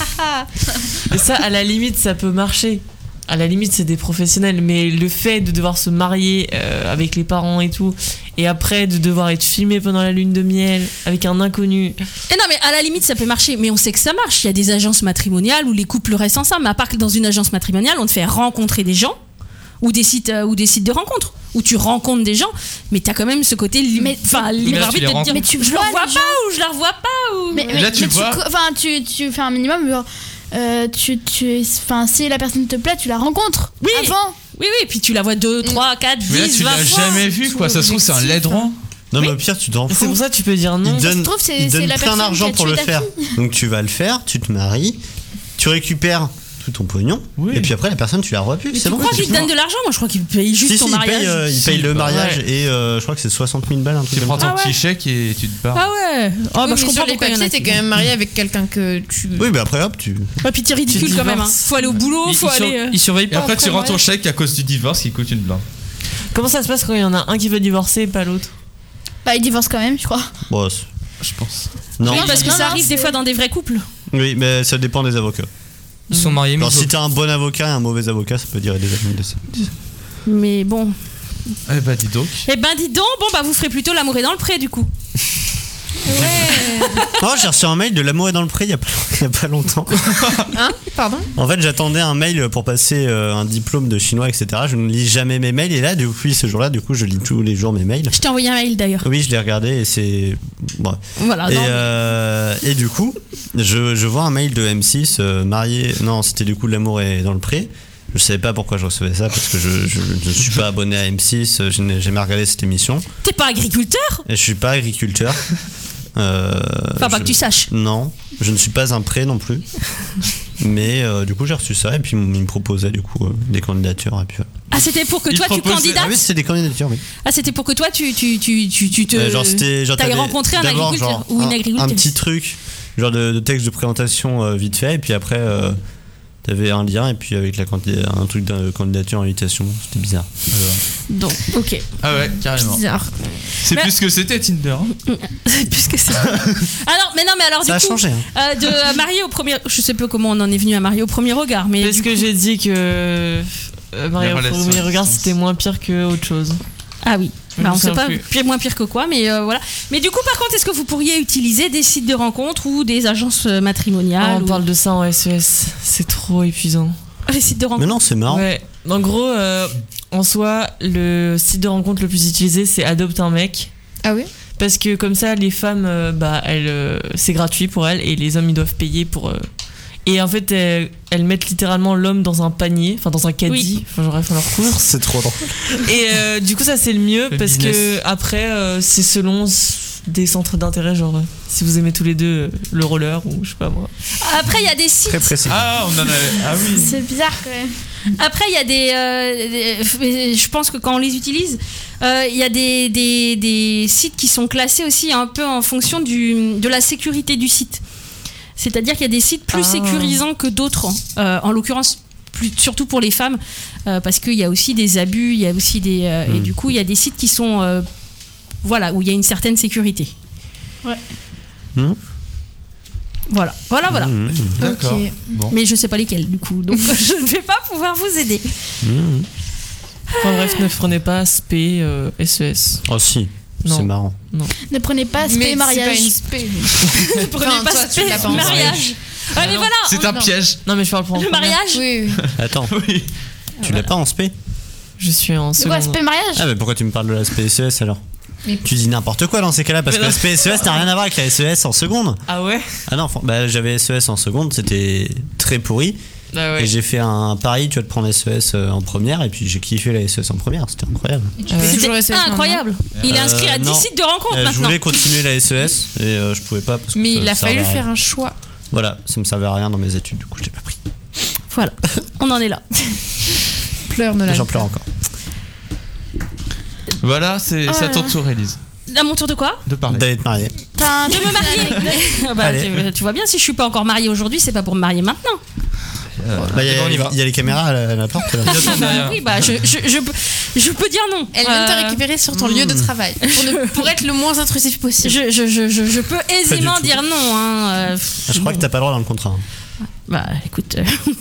Et ça, à la limite, ça peut marcher. À la limite, c'est des professionnels. Mais le fait de devoir se marier avec les parents et tout, et après de devoir être filmé pendant la lune de miel avec un inconnu. Et non, mais à la limite, ça peut marcher. Mais on sait que ça marche. Il y a des agences matrimoniales où les couples restent ensemble. Mais à part que dans une agence matrimoniale, on te fait rencontrer des gens ou des sites de rencontres où tu rencontres des gens. Mais t'as quand même ce côté libre là, tu les arbitre de te dire rencontres. mais je le revois pas ou je la revois pas ou. Mais là, tu le vois. Enfin, tu fais un minimum. Genre, enfin, si la personne te plaît, tu la rencontres. Oui. Avant. Oui, et puis tu la vois 2, 3, 4, 10, Mais là, tu 20 l'as fois. jamais vu, quoi. Ça se trouve, c'est un laideron. Non, mais au pire, tu t'en C'est fous. pour ça que tu peux dire non. Il donne, se trouve, c'est- il c'est donne la plein personne d'argent qui a pour tué le ta faire. Donc tu vas le faire, tu te maries, tu récupères tout ton pognon, Oui. et puis après la personne tu la revois plus. Mais C'est tu bon. crois c'est qu'il te donne de l'argent? Moi, je crois qu'il paye juste Si, ton si, mariage. il paye le Si, mariage ouais. et je crois que c'est 60 000 balles un truc Tu prends comme ton ça. petit chèque et tu te barres. Ah ouais. Oh, bah, Oui, je mais comprends sur les pourquoi il y en a papiers, t'es qui- quand même marié avec quelqu'un que tu. Oui, mais après hop, tu. Ouais, puis t'es ridicule Tu quand même. Hein. divorces. Faut aller au boulot, Il, faut il sur- aller. il surveille Et pas. après, tu rends ton chèque à cause du divorce qui coûte une blinde. Comment ça se passe quand il y en a un qui veut divorcer et pas l'autre? Bah, il divorce quand même, je crois. Bon, Je pense. non. Oui, parce que Non, ça non, arrive des c'est- fois dans des vrais couples. Oui, mais ça dépend des avocats. Ils sont mariés, mais Alors si t'as un bon avocat et un mauvais avocat, ça peut durer des années de ça. Mais bon. Eh bah, dis donc. Eh ben, dis donc, bon, bah, vous ferez plutôt l'amour est dans le pré, du coup. Oh, j'ai reçu un mail de L'amour est dans le pré il y a pas longtemps. Hein? Pardon? En fait, j'attendais un mail pour passer un diplôme de chinois, etc. Je ne lis jamais mes mails et là, depuis ce jour-là, du coup, je lis tous les jours mes mails. Je t'ai envoyé un mail d'ailleurs. Oui, je l'ai regardé et c'est. Bon. Voilà. Et, non, mais- et du coup, je vois un mail de M6 marié. Non, c'était du coup L'amour est dans le pré. Je savais pas pourquoi je recevais ça parce que je ne suis pas abonné à M6, je n'ai jamais regardé cette émission T'es pas agriculteur? et je suis pas agriculteur. Enfin, pas que tu saches. Non, je ne suis pas un pré non plus. Mais du coup, j'ai reçu ça et puis ils me proposaient du coup des candidatures. Et puis, voilà. Ah, c'était pour que Il toi tu proposait- candidates? Ah oui, c'est des candidatures, oui. Ah, c'était pour que toi tu te. Genre, c'était genre t'avais t'avais rencontré un d'abord, agriculteur genre, ou une un agricultrice. petit truc, genre de texte de présentation vite fait, et puis après t'avais un lien, et puis avec un truc de candidature, invitation, c'était bizarre. Donc, ok. Ah ouais, carrément. Bizarre. C'est Mais- plus ce que c'était Tinder. Hein. C'est plus que ça. Alors, mais non, mais alors Ça a du coup, changé. Hein. de marier au premier, je sais pas comment on en est venu à marier au premier regard, mais Parce du que coup- j'ai dit que marié au relation premier à regard distance. c'était moins pire que autre chose. ah oui. Je Bah, me on sait souviens pas plus. moins pire que quoi, mais voilà. Mais du coup, par contre, est-ce que vous pourriez utiliser des sites de rencontres ou des agences matrimoniales on ou- parle de ça en SES, c'est trop épuisant. les sites de rencontres? Mais non, c'est marrant. Ouais. En gros, en soi, le site de rencontre le plus utilisé c'est Adopte un mec. Ah oui? Parce que comme ça, les femmes, c'est gratuit pour elles et les hommes ils doivent payer pour. Et en fait, elles mettent littéralement l'homme dans un panier, enfin dans un caddie, Oui. enfin genre elles font leur course. C'est trop drôle. Et du coup, ça c'est le mieux Le parce business. que après, c'est selon des centres d'intérêt, genre si vous aimez tous les deux le roller ou je sais pas moi. Après, il y a des sites. Très précis. Ah, on en avait. Ah oui. C'est bizarre quand même. Après, il y a des je pense que quand on les utilise, il y a des sites qui sont classés aussi un peu en fonction de la sécurité du site. C'est-à-dire qu'il y a des sites plus sécurisants que d'autres, en l'occurrence, surtout pour les femmes, parce qu'il y a aussi des abus, il y a aussi des. Et du coup, il y a des sites qui sont. Voilà, où il y a une certaine sécurité. Ouais. Voilà. D'accord. Ok. Bon. Mais je sais pas lesquels, du coup, donc je ne vais pas pouvoir vous aider. Enfin bref, ne prenez pas SP, SES. Oh si, Non. c'est marrant. Ne prenez pas spé mariage. C'est pas une spé. Ne prenez Enfin, pas toi, ce tu l'as pas en mariage. Ah, mais voilà, C'est un piège. Non mais je parle pour en le première. mariage. Oui, oui. Attends, Oui. tu l'as pas en spé? Je suis en C'est quoi seconde. spé mariage? Ah mais pourquoi tu me parles de la SPSES alors? Mais- Tu dis n'importe quoi dans ces cas-là parce que la SPSES n'a rien à voir avec la SES en seconde. Ah ouais. Ah non, bah j'avais SES en seconde, c'était très pourri. Ah ouais. Et j'ai fait un pari, tu vas te prendre SES en première et puis j'ai kiffé la SES en première, c'était incroyable. Tu fais toujours C'était SES incroyable. Il est inscrit à 10 non. sites de rencontres Je maintenant. voulais continuer la SES et je pouvais pas parce que Mais ça il a me servait fallu à rien. faire un choix. Voilà, ça me servait à rien dans mes études, du coup je l'ai pas pris. Voilà, on en est là. Pleure, Nolan. Et j'en pleure encore. Voilà, c'est à ton tour, Élise, À mon tour de quoi? de parler. D'aller te marier. De me marier. Ah bah, Allez. tu vois bien, si je suis pas encore mariée aujourd'hui, c'est pas pour me marier maintenant. Bah, il on y va. y a les caméras à la porte là. Oui, bah je peux dire non. Elle vient te récupérer sur ton lieu de travail pour être le moins intrusif possible. Je peux aisément tout. dire non. Hein. Je crois que t'as pas le droit dans le contrat. Bah écoute.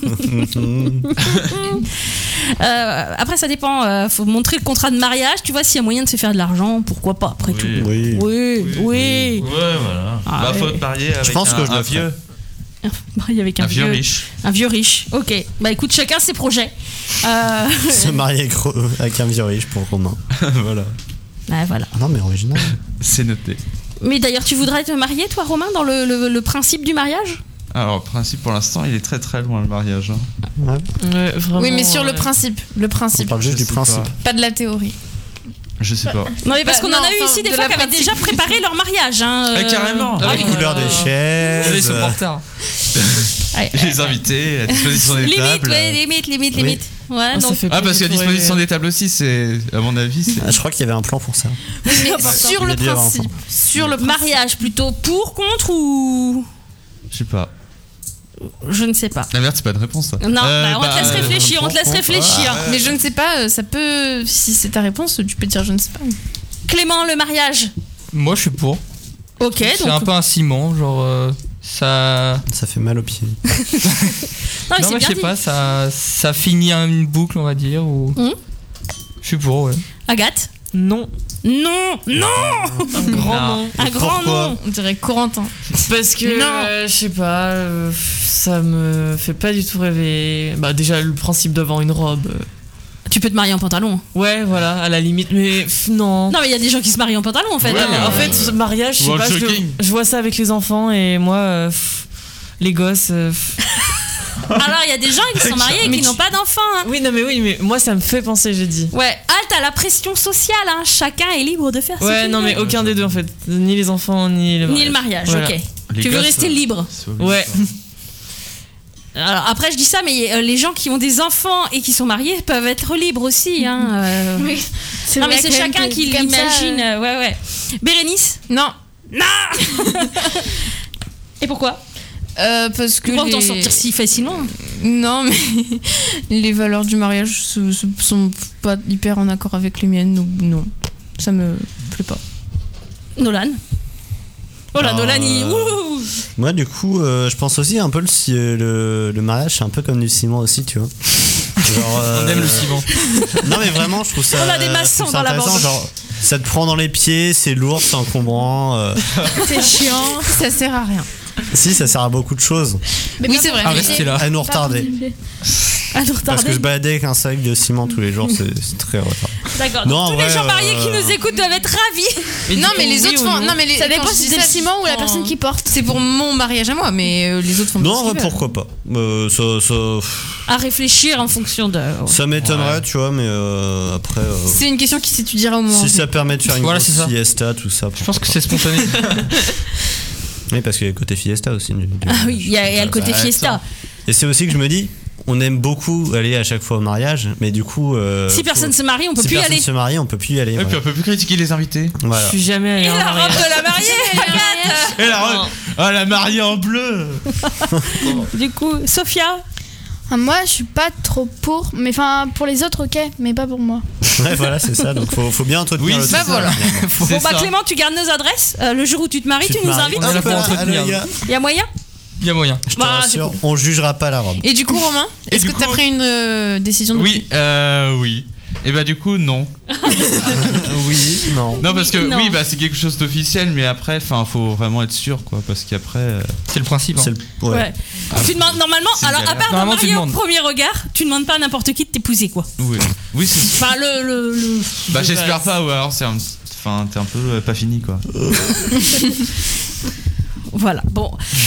Après, ça dépend. Faut montrer le contrat de mariage. Tu vois, s'il y a moyen de se faire de l'argent, pourquoi pas, après tout. Oui. Oui. Ouais, voilà. Ah, Bah, faut ouais. te marier avec pense que je un le vieux. Marié avec un vieux riche. Un vieux riche. Ok. Bah écoute, chacun ses projets. Se marier avec un vieux riche pour Romain. Voilà. Ouais, voilà. Ah non mais original. C'est noté. Mais d'ailleurs, tu voudrais te marier, toi, Romain, dans le principe du mariage? Alors, le principe pour l'instant, il est très très loin le mariage. Hein. Ouais. Ouais, vraiment, Oui, mais sur le principe. Le On principe. parle juste Je du sais principe. Pas de la théorie. Je sais pas. Non, mais parce Bah, qu'on en non, a eu enfin, ici des de fois la qui avaient pratique. déjà préparé leur mariage. Hein, Ah, carrément. La oui. couleur des Ils chaises. sont en retard. Ouais. Les invités, la disposition des Limite, tables. ouais, limite. Oui. Ouais, Ah, ça donc. fait Ah, pas parce que la du tout disposition rêver. des tables aussi, c'est, à mon avis, c'est. Ah, je crois qu'il y avait un plan pour ça. Mais sur Il le a dû y avoir un principe. Sur le principe. Mariage plutôt pour, contre ou. Je sais pas. Je ne sais pas. La merde, c'est pas une réponse, ça. Non, bah, on te laisse réfléchir, on te laisse réfléchir. Mais je ne sais pas, ça peut. Si c'est ta réponse, tu peux dire je ne sais pas. Clément, le mariage. Moi, je suis pour. Ok, C'est un donc. peu un ciment, genre ça. Ça fait mal aux pieds. Non, mais Non, c'est mais je bien sais dit. pas, ça finit une boucle, on va dire. Ou... Je suis pour, ouais. Agathe. Non. Non, non, Un grand non. un grand pourquoi non. On dirait Corentin. Parce que Non. je sais pas, ça me fait pas du tout rêver. Bah déjà le principe d'avoir une robe. Tu peux te marier en pantalon. Ouais, voilà, à la limite, mais non. Non, mais il y a des gens qui se marient en pantalon en fait. Ouais, hein. En fait, ce mariage, je sais Ou pas, le jogging. je vois ça avec les enfants et moi, les gosses. Alors, il y a des gens qui sont mariés et qui n'ont pas d'enfants. Hein. Oui, non, mais moi, ça me fait penser, j'ai dit. Ouais, halte à la pression sociale. Hein. Chacun est libre de faire ce Ouais, qu'il non, veut. mais aucun des deux en fait. Ni les enfants, ni le mariage. Ni le mariage, Voilà. ok. Les Tu veux gosses, rester libre. c'est Ouais. Alors après, je dis ça, mais les gens qui ont des enfants et qui sont mariés peuvent être libres aussi. Hein. Oui. Non, mais vrai c'est quand même chacun que qui comme ça, l'imagine. Ouais. Bérénice. Non. Et pourquoi? Parce que. Pourquoi les... t'en sortir si facilement? Non, mais les valeurs du mariage sont pas hyper en accord avec les miennes, donc non. Ça me plaît pas. Nolan. Oh là, Alors, Nolan, il. Ouh. Moi, du coup, je pense aussi un peu le mariage, c'est un peu comme du ciment aussi, tu vois. Genre, On aime le ciment. Non, mais vraiment, je trouve ça. On a des maçons je trouve ça dans la intéressant, bande. genre, ça te prend dans les pieds, c'est lourd, c'est encombrant. C'est chiant, ça sert à rien. Si, ça sert à beaucoup de choses. Oui, c'est vrai. Ah, restez là. À nous retarder. À nous Parce retarder. que je baladais avec un sac de ciment tous les jours, c'est très retard. D'accord. Non, Donc, en tous vrai, les gens mariés qui nous écoutent doivent être ravis. Non, mais les autres font. Non, mais Ça dépend quand je si dis c'est le ça, ciment ou la font- personne qui porte. C'est pour mon mariage à moi, mais les autres font Non, pas en ce vrai, qu'ils veulent. pourquoi pas. À réfléchir en fonction de. Ça m'étonnerait, tu vois, mais après. C'est une question qui s'étudiera au moment. Si ça permet de faire une Voilà, grosse c'est ça. fiesta, tout ça. Je pense que c'est spontané. Oui, parce qu'il y a le côté fiesta aussi. Ah oui, il y a le côté fiesta. Et c'est aussi que je me dis, on aime beaucoup aller à chaque fois au mariage, mais du coup. Si personne se marie, on peut si plus y personne aller. se marie, on peut plus y aller. Et puis voilà. on peut plus critiquer les invités. Voilà. Je suis jamais allée Et en la robe mariage. de la mariée, Agathe. Et la mariée en bleu. Du coup, Sophia. Ah, moi, je suis pas trop pour, mais enfin, pour les autres, ok, mais pas pour moi. Ouais, voilà, c'est ça. Donc faut bien entretenir Oui, le c'est truc. ça. voilà. Bon bah Clément, tu gardes nos adresses. Le jour où tu te maries, tu nous invites. On est là pour entretenir. Il y a moyen. Il y a moyen. Je te Bah, rassure, on jugera pas la robe. Et du coup, Romain, Et est-ce du que t'as coup- pris une décision de Oui, oui. Et bah du coup non. Oui, non. Non parce que Non. oui bah c'est quelque chose d'officiel mais après enfin faut vraiment être sûr quoi parce qu'après C'est le principe. hein. C'est le- ouais. Ouais. Tu demandes normalement. C'est une Alors à galère. part de Normalement, tu marier au demandes. premier regard, tu demandes pas à n'importe qui de t'épouser quoi. oui c'est Enfin le. bah j'espère pas ou alors c'est enfin t'es un peu pas fini quoi. Voilà. Bon.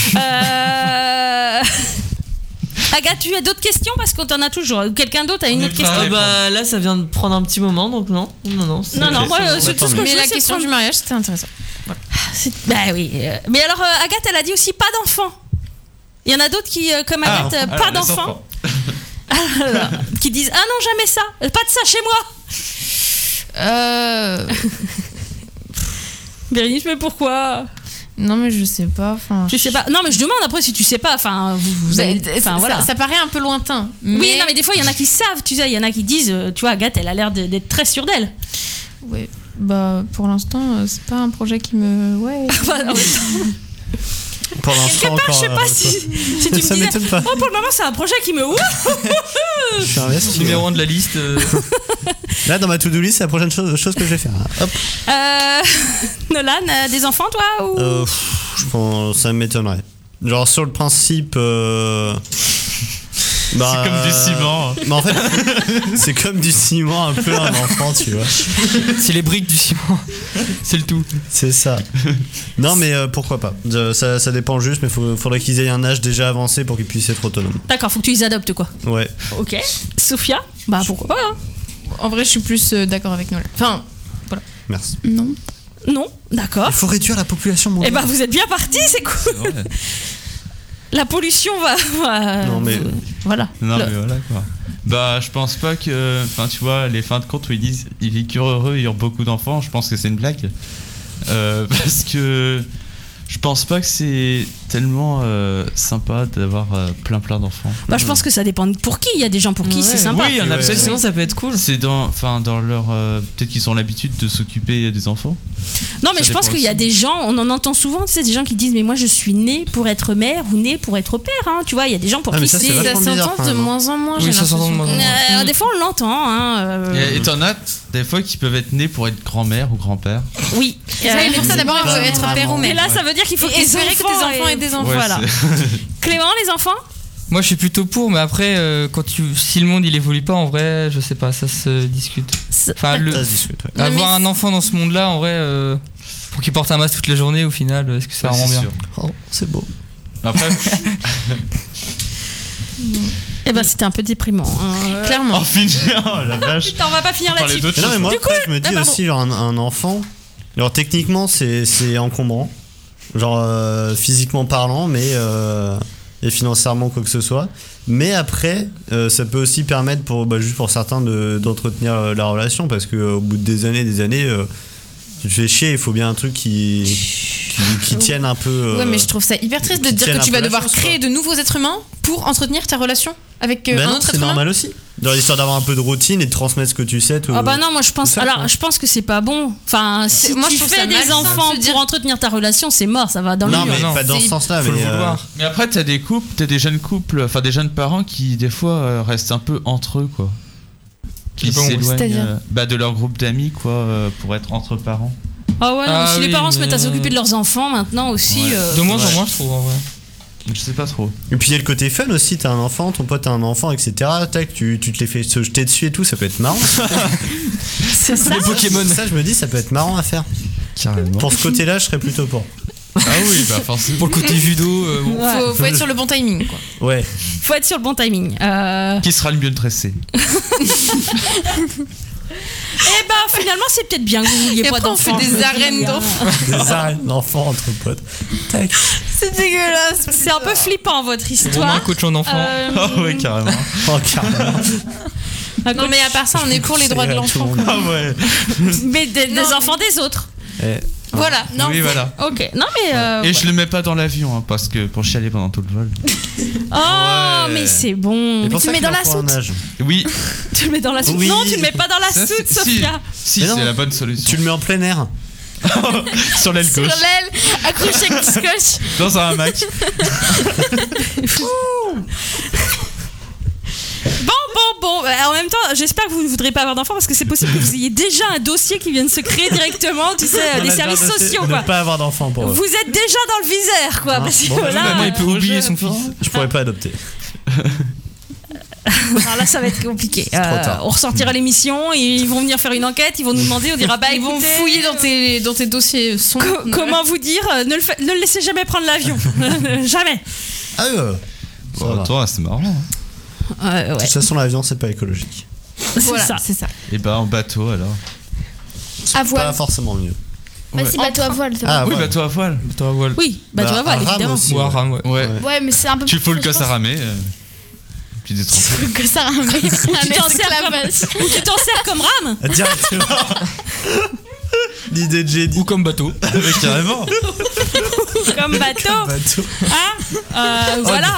Agathe, tu as d'autres questions parce qu'on t'en a toujours. Quelqu'un d'autre a une On est autre prêt. question? Ah bah là ça vient de prendre un petit moment donc non. c'est- Non, non, moi c'est tout ce que je Mais veux, la c'est question prendre- du mariage, c'était intéressant. Bah oui. Mais alors Agathe, elle a dit aussi pas d'enfants. Il y en a d'autres qui, comme Agathe, alors, pas les d'enfants. Alors, qui disent ah non jamais ça, pas de ça chez moi. Bérénice, mais pourquoi? Non, mais je sais pas. Enfin, Tu sais pas. Non mais je demande après si tu sais pas. Enfin vous Bah, avez- enfin voilà. ça paraît un peu lointain. Oui non mais des fois il y en a qui savent, tu sais, il y en a qui disent, tu vois Agathe elle a l'air d'être très sûre d'elle. Ouais. Bah, pour l'instant, c'est pas un projet qui me. Ouais. Pour l'instant, Quelque part, je sais encore, pas si tu me ça disais. m'étonne pas. Oh pour le moment c'est un projet qui me. Je suis investi. Numéro 1 de la liste. Là, dans ma to-do list, c'est la prochaine chose que je vais faire. Hop. Nolan, des enfants toi ou... Je pense, ça m'étonnerait. Genre sur le principe. Bah, C'est comme du ciment. Mais en fait, c'est comme du ciment un peu un enfant, tu vois. C'est les briques du ciment. C'est le tout. C'est ça. Non, mais pourquoi pas. Ça dépend juste, mais faudrait qu'ils aient un âge déjà avancé pour qu'ils puissent être autonomes. D'accord, faut que tu les adoptes quoi. Ouais. Ok. Sophia, bah pourquoi pas hein. En vrai, je suis plus d'accord avec Noël. Enfin, Merci. Non. Non, d'accord. Il faut réduire la population mondiale. Eh ben vous êtes bien partis, c'est cool. Ouais. La pollution va. Non, mais- Voilà. Non Le- mais voilà quoi. Bah je pense pas que enfin tu vois les fins de compte où ils disent ils vécurent heureux, ils ont beaucoup d'enfants, je pense que c'est une blague. Parce que je pense pas que c'est tellement sympa d'avoir plein d'enfants. Bah, je pense que ça dépend pour qui. Il y a des gens pour qui c'est sympa. Oui, il y en a Ouais. peut-être, sinon ça peut être cool. C'est dans leur peut-être qu'ils ont l'habitude de s'occuper des enfants. Non, mais Ça je pense dépend qu'il y a aussi. des gens, on en entend souvent, tu sais, des gens qui disent mais moi je suis né pour être mère ou né pour être père. Hein. Tu vois, il y a des gens pour Ah, mais qui ça, c'est c'est. vachement ça bizarre, s'entend quand de même, hein. moins en moins. Oui, j'ai ça s'entend de moins en moins. Des fois on l'entend. Hein, Et t'en as des fois qui peuvent être nés pour être grand-mère ou grand-père. Oui. Ça, pour ça, d'abord, il faut Pas être vraiment. père ou Et mère. là, ça veut dire qu'il faut Et espérer que tes enfants aient des enfants. Ouais, Voilà. Clément, les enfants? Moi, je suis plutôt pour, mais après, si le monde il évolue pas, en vrai, je sais pas, ça se discute. Enfin, Ça se discute, ouais. Non, avoir mais un enfant dans ce monde-là, en vrai, pour qu'il porte un masque toute la journée, au final, est-ce que ça Ouais, rend c'est bien sûr. Oh, c'est beau. Après, Eh ben, c'était un peu déprimant. Hein. Clairement. oh la vache. Putain, on va pas finir On parlait là-dessus. d'autre Mais non, mais chose. moi, Du coup, après, je me dis pardon. aussi, genre, un enfant. Alors, techniquement, c'est encombrant. Genre, physiquement parlant, mais. Et financièrement, quoi que ce soit. Mais après, ça peut aussi permettre, juste pour certains, d'entretenir la relation. Parce qu'au bout des années, tu te fais chier, il faut bien un truc qui tienne un peu. Ouais, mais je trouve ça hyper triste de qui te dire tienne que un tu peu vas la devoir chose, créer de nouveaux êtres humains pour entretenir ta relation avec Ben un non, autre c'est être humain. normal aussi. Dans l'histoire d'avoir un peu de routine et de transmettre ce que tu sais. Ah bah non, moi je pense. ça, Alors, quoi. je pense que c'est pas bon. Enfin, si Moi, je tu trouve fais ça des malsain de enfants se dire- pour entretenir ta relation, c'est mort, ça va dans le Non, mur. mais non, pas dans c'est- ce sens-là. faut le mais, vouloir. Mais après, t'as des jeunes couples, enfin des jeunes parents qui des fois restent un peu entre eux, quoi. Qui C'est pas bon, s'éloignent c'est-à-dire de leur groupe d'amis, quoi, pour être entre parents. Ah ouais, non, Ah si les oui, parents se mettent à mais- s'occuper de leurs enfants maintenant aussi. Ouais. De moins en Ouais. moins, je trouve, en vrai. Je sais pas trop. Et puis il y a le côté fun aussi, t'as un enfant, ton pote a un enfant, etc. Tac, tu te les fais se jeter dessus et tout, ça peut être marrant. C'est ça. Les Pokémon. Ça, je me dis, ça peut être marrant à faire. Carrément. Pour ce côté-là, je serais plutôt pour. Ah oui, bah forcément. Pour le côté judo, bon. Ouais. Faut être sur le bon timing, quoi. Ouais. Faut être sur le bon timing. Qui sera le mieux dressé? Eh ben finalement c'est peut-être bien que vous vouliez Et pas après, on d'enfants. fait des arènes d'enfants. Des arènes d'enfants entre potes. Tac. C'est dégueulasse. C'est un peu flippant votre Romain, histoire. coach en enfant. Ah ouais, carrément. Oh, carrément. Non, mais à part ça, on est pour les droits de l'enfant. Ah ouais. Mais des enfants des autres. Eh, Voilà. Non, Oui, voilà. Ok. Non mais. Et je le mets pas dans l'avion, hein, parce que pour chialer pendant tout le vol. Oh Ouais. mais c'est bon. et pour Tu ça le mets qu'il dans en la faut un soute. âge. Oui. Tu le mets dans la soute. Oui. Non, tu le mets pas dans la Ça, soute, c'est- Sophia. Si, Mais non. c'est la bonne solution. Tu le mets en plein air. Sur l'aile sur gauche. l'aile, accroché avec du scotch. Dans un hamac. Bon. En même temps, j'espère que vous ne voudrez pas avoir d'enfants parce que c'est possible que vous ayez déjà un dossier qui vienne se créer directement, tu sais, des services sociaux, quoi. Ne pas avoir d'enfant pour eux. Vous êtes déjà dans le viseur, quoi. Ah, Parce que bon, là, Maintenant, il peut oublier son fils. Je pourrais pas adopter. alors là, ça va être compliqué. trop tard. On ressortira l'émission, ils vont venir faire une enquête, ils vont nous demander, on dira bah Ils vont écoutez, fouiller dans tes dossiers son. comment vous dire, ne le laissez jamais prendre l'avion, jamais. Ah ça va. Toi, c'est marrant. Hein. De Ouais, toute façon, l'avion, c'est pas écologique. Voilà, c'est ça. c'est ça. Et bah en bateau alors. À Pas voile. forcément mieux. Bah, si, bateau à voile, ça va. Ah, Oui, ouais. bateau à voile. Toi, voile. Oui, bah tu vas à voir, rame évidemment. aussi, Ou à rame, ouais. Ouais. Ouais, mais c'est un peu Tu plus. fous le je gosse à pense. ramer. Puis des trempes. Que ça ramène. Tu t'en sers tu t'en sers comme rame. Directement. L'idée de génie. Ou comme bateau. Mais carrément. Comme bateau. Bateau. Hein voilà.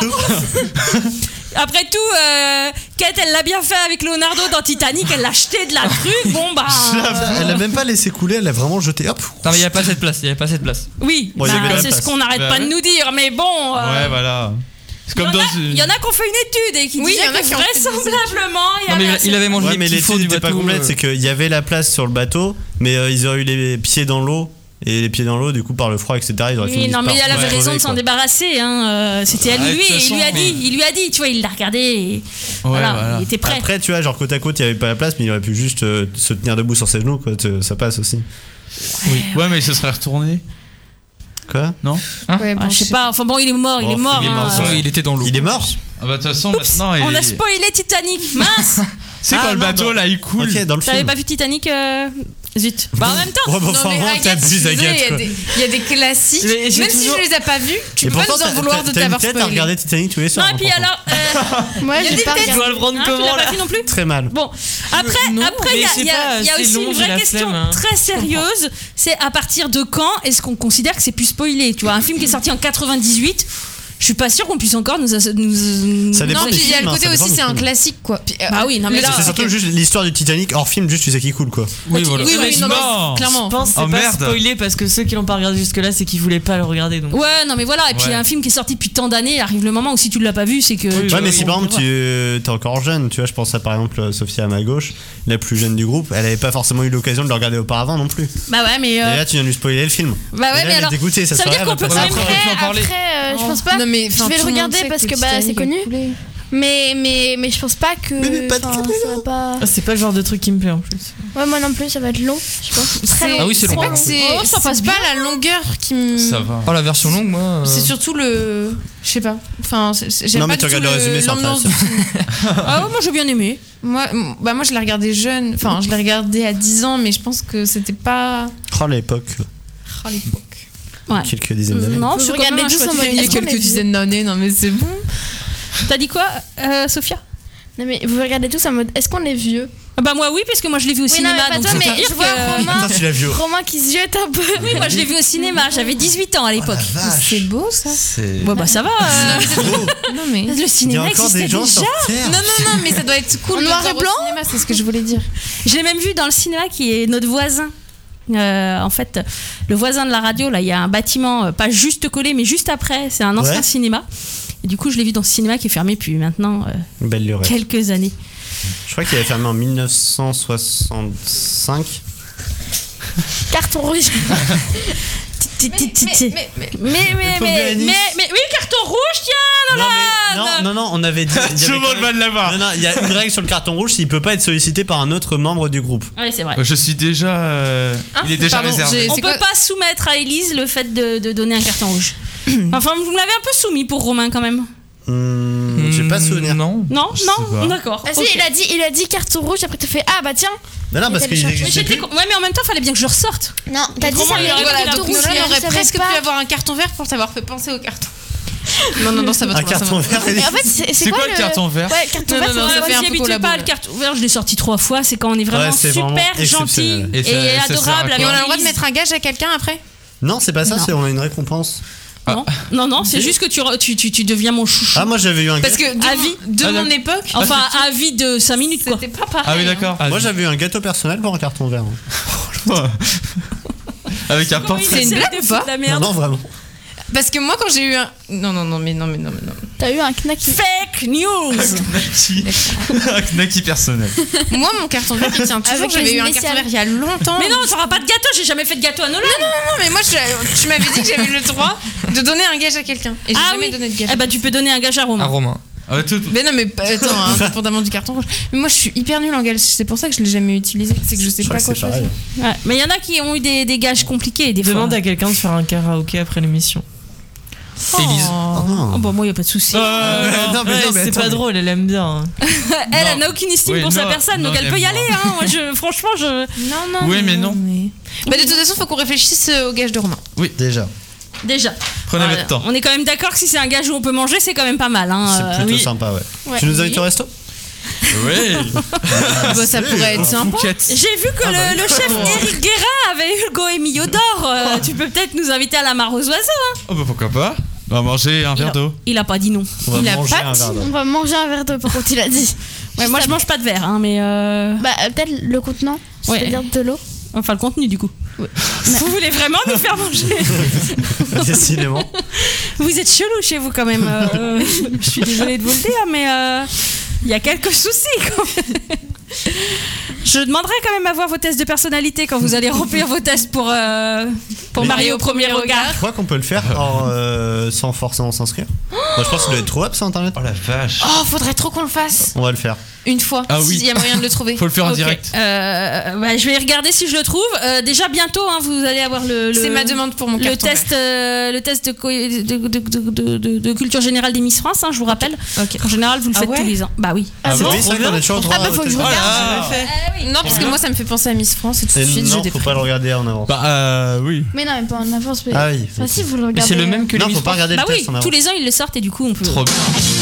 Après tout, Kate, elle l'a bien fait avec Leonardo dans Titanic, elle l'a acheté de la truc, bon bah. Elle a même pas laissé couler, elle a vraiment jeté. Hop. Non, mais il n'y a pas cette place. Il n'y avait pas cette place. Oui, Bon, il y bah, avait la c'est place. ce qu'on n'arrête Bah pas de ouais. nous dire, mais bon. Ouais, voilà. C'est comme dans Il y en a qui ont fait une étude et qui Oui, il y disaient en a que qui ont fait des vraisemblablement, il y Non, mais avait il avait mangé Ouais, les mais petits l'étude fours du n'était pas bateau. complète, c'est qu'il y avait la place sur le bateau, mais ils auraient eu les pieds dans l'eau. Et les pieds dans l'eau, du coup, par le froid, etc., ils auraient Oui, fini non, mais elle par avait raison de s'en crever, débarrasser. Hein. C'était à Ouais, lui, de toute et façon, il lui a dit, tu vois, il l'a regardé. Et voilà, voilà. il était quoi. prêt. Après, tu vois, genre côte à côte, il n'y avait pas la place, mais il aurait pu juste se tenir debout sur ses genoux, quoi. Ça passe aussi. Ouais, mais il se serait retourné. Quoi? Non? Ouais, Ah, je sais pas, enfin bon, il est mort, il Oh, est mort. il est hein. mort, Ouais, il était dans l'eau. Il est mort? Ah bah de toute façon, Oups, maintenant. on a il- spoilé Titanic, mince. C'est Ah, quand le non, bateau dans- là il coule. Ok, dans le T'avais film. pas vu Titanic Zut. Bah en même temps. Ouais, bah, Non, enfin, mais vraiment, Agathe, t'abuses, je suis désolée, Agathe, quoi. il y a des classiques. Mais j'ai Même si toujours- je les ai pas vus, tu Et peux pas pourtant, nous en vouloir de t'as une t'avoir tête à spoilé. regarder Titanic tous les Non, soirs. et puis hein, alors. Moi, j'ai pas Je regardé. dois le prendre Hein, tu comment l'as là pas vu non plus. Très mal. Bon, après, Non, après mais il y a, c'est il y a- pas, il y a c'est aussi long, une j'ai vraie la question flemme, hein. très sérieuse. C'est à partir de quand est-ce qu'on considère que c'est plus spoilé? Tu vois, un film qui est sorti en 98, je suis pas sûre qu'on puisse encore nous. Ça dépend Non, des puis il y a films, le hein, côté ça dépend aussi, des c'est un films. classique quoi. Puis, Bah oui, non mais là. C'est surtout juste l'histoire du Titanic hors film, juste tu sais qui coule, quoi. Oui, voilà. Oui, oui, non, Non. mais clairement. Je pense que c'est Oh, pas merde. spoilé parce que ceux qui l'ont pas regardé jusque-là, c'est qu'ils voulaient pas le regarder. Donc. Ouais, non mais voilà. Et puis Ouais. un film qui est sorti depuis tant d'années, arrive le moment où si tu l'as pas vu, c'est que. Oui, Ouais, mais si bon, par exemple t'es encore jeune, tu vois, je pense à par exemple Sophia à ma gauche, la plus jeune du groupe, elle avait pas forcément eu l'occasion de le regarder auparavant non plus. Bah ouais, mais. Et là, tu viens de lui spoiler le film. Bah ouais, Et là, mais elle est alors. dégoûtée, ça veut soirée, dire qu'on elle va peut pas même- savoir. Après, faut en parler. Je pense pas. Non, mais, Je vais le regarder parce que bah, c'est connu. Mais je pense pas que. Mais pas de enfin, ça va pas. Ah, c'est pas le genre de truc qui me plaît en plus. Ouais, moi non plus, ça va être long, je pense. Très long. Ah oui, c'est long. pas que c'est Oh, ça passe c'est pas la longueur qui me. Ça va. Oh, la version longue, moi. C'est surtout le. Je sais pas. Enfin, j'aime Non, pas mais tu du tout regardes le résumé, c'est l'ambiance du intéressant. film. Ah ouais, moi j'ai bien aimé. Moi, je l'ai regardé jeune. Enfin, je l'ai regardé à 10 ans, mais je pense que c'était pas. Oh l'époque, Oh, l'époque. Ouais. quelques dizaines d'années. Non, Vous c'est quand regardez même un tous chouette en mode- film. Il y a Est-ce qu'on quelques est vieux dizaines d'années, non mais c'est bon. T'as dit quoi, Sophia? Non, mais vous regardez tous en mode. Est-ce qu'on est vieux? Ah bah moi oui, parce que moi je l'ai vu au Oui, non, cinéma. mais pas donc toi, c'est mais dire je vois que- Romain. Putain, tu l'as vu. Romain qui se jette un peu. Oui, moi je l'ai vu au cinéma. J'avais 18 ans à l'époque. C'est beau ça. C'est. Ouais bah ça va. Non mais. Le Il y a cinéma encore existait des gens déjà. sur Terre. Non, mais ça doit être cool. En de noir voir et au blanc cinéma, c'est ce que je voulais dire. Je l'ai même vu dans le cinéma qui est notre voisin. En fait, le voisin de la radio, là, il y a un bâtiment pas juste collé, mais juste après. C'est un ancien Ouais. cinéma. Et du coup, je l'ai vu dans ce cinéma qui est fermé depuis maintenant Belle lurette. quelques années. Je crois qu'il avait fermé en 1965. Carton rouge. Mais oui, carton rouge, tiens, Nolan. Non, on avait dit. Tout le monde va l'avoir. Non, il y a une règle sur le carton rouge, il peut pas être sollicité par un autre membre du groupe. Oui, c'est vrai. Je suis déjà. Il est déjà pardon, réservé. On c'est peut quoi pas soumettre à Élise le fait de donner un carton rouge. Enfin, vous me l'avez un peu soumis pour Romain quand même. J'ai pas souvenir. Non. Non, Je sais pas. d'accord. Ah si, ok. il a dit carton rouge, après tu fais ah bah tiens. Non, parce qu'il Mais existait j'étais plus. ouais, mais en même temps, fallait bien que je ressorte. Non, t'as dit Comment ça, il mais aurait Voilà, pris la donc rouge, Nolan je aurait savais presque pas. pu avoir un carton vert pour t'avoir fait penser aux cartons. Non, ça va Un trop. ça carton va. vert. Mais en fait, c'est quoi le carton vert? Ouais, carton Non, vert. non, ça fait un Vas-y, peu habituez collabo, pas là. le carton vert, je l'ai sorti 3 fois, c'est quand on est vraiment Ouais, c'est vraiment super gentil exceptionnel. Et ça- et ça sert à adorable quoi Et avec on a le droit de Élise. mettre un gage à quelqu'un après? Non, c'est pas ça, Non. on a une récompense. Non, c'est juste que tu deviens mon chouchou. Ah, moi j'avais eu un Parce gâteau. que À vie. de mon époque, Enfin, à vie de 5 minutes quoi. c'était pas pareil. Ah oui, d'accord. Moi j'avais eu un gâteau personnel pour un carton vert. Avec un Comment il portrait. C'est une essaie blague de ou pas foutre la Non, merde. non, vraiment. Parce que moi, quand j'ai eu un. Non. T'as eu un knacky. Fake news. Un knacky personnel. Moi, mon carton vert, il tient toujours. Avec J'avais les eu un initiales. carton vert il y a longtemps. Mais non, t'auras pas de gâteau, j'ai jamais fait de gâteau à Nolan. Non, mais moi, tu m'avais dit que j'avais le droit de donner un gage à quelqu'un. Et j'ai Ah jamais oui. donné de gage. Eh bah tu peux donner un gage à À Romain. Romain. Ah, tout. Mais non, mais attends, indépendamment du carton rouge. Mais moi, je suis hyper nulle en gage. C'est pour ça que je l'ai jamais utilisé. C'est que je sais Je crois pas que quoi c'est choisir. pareil. Ouais. Mais il y en a qui ont eu des gages compliqués des fois. Demande à quelqu'un de faire un karaoké après l'émission. Élise. Oh, bah moi y a pas de souci. Non, mais Ouais, non, mais c'est attends, pas drôle, elle aime bien. hein. Elle, elle n'a aucune estime Oui, pour sa non, personne, donc non, elle peut y j'aime aller. Hein. Moi, franchement, je. Non. Oui, mais non. Bah, de toute façon, faut qu'on réfléchisse au gage de Romain. Déjà. Déjà. Prenez Voilà. votre temps. On est quand même d'accord que si c'est un gage où on peut manger, c'est quand même pas mal. Hein. C'est plutôt Oui. sympa, ouais. Ouais. Tu nous invites au resto? Oui. Bah, ça pourrait être sympa. J'ai vu que le chef Eric Guérin avait eu le Goemio d'or. Tu peux peut-être nous inviter à la mare aux oiseaux. Hein. Oh, bah pourquoi pas? On va manger un verre d'eau. Il a pas dit non. On va Il a manger pas un verre d'eau. On va manger un verre d'eau par contre, il a dit. Ouais, moi je mange pas de verre, hein, mais Bah peut-être le contenant, Ouais. c'est-à-dire de l'eau. enfin le contenu du coup. Vous voulez vraiment nous faire manger? Décidément. Vous êtes chelou chez vous quand même. Je suis désolée de vous le dire, mais il y a quelques soucis quand même. Je demanderai quand même à voir vos tests de personnalité quand vous allez remplir vos tests pour marier au premier regard. Je crois qu'on peut le faire sans forcément s'inscrire. Moi, je pense qu'il doit être trouvable sur internet. Oh la vache. Oh, faudrait trop qu'on le fasse. On va le faire. Une fois. Ah oui. S'il y a moyen de le trouver. Faut le faire en Ok. direct. Bah, je vais regarder si je le trouve. Déjà bientôt, hein, vous allez avoir le C'est ma demande pour mon le carton test, le test de culture générale des Miss France, hein, je vous rappelle. Ok. En général, vous le Ah faites ouais tous les ans. Bah oui. Ah C'est bon oui, c'est vrai qu'on a toujours le droit. Ah bah faut que je au test. regarde. Non, parce que moi, ça me fait penser à Miss France et tout de Et suite, je non, faut pas le regarder en avance. Bah, oui. Mais non, mais pas en avance. Mais... Ah oui. Enfin si, vous le Mais regardez. c'est le même que les Non, Miss faut pas France. regarder Bah le oui, test en avance. tous les ans ils le sortent et du coup on peut. Trop bien.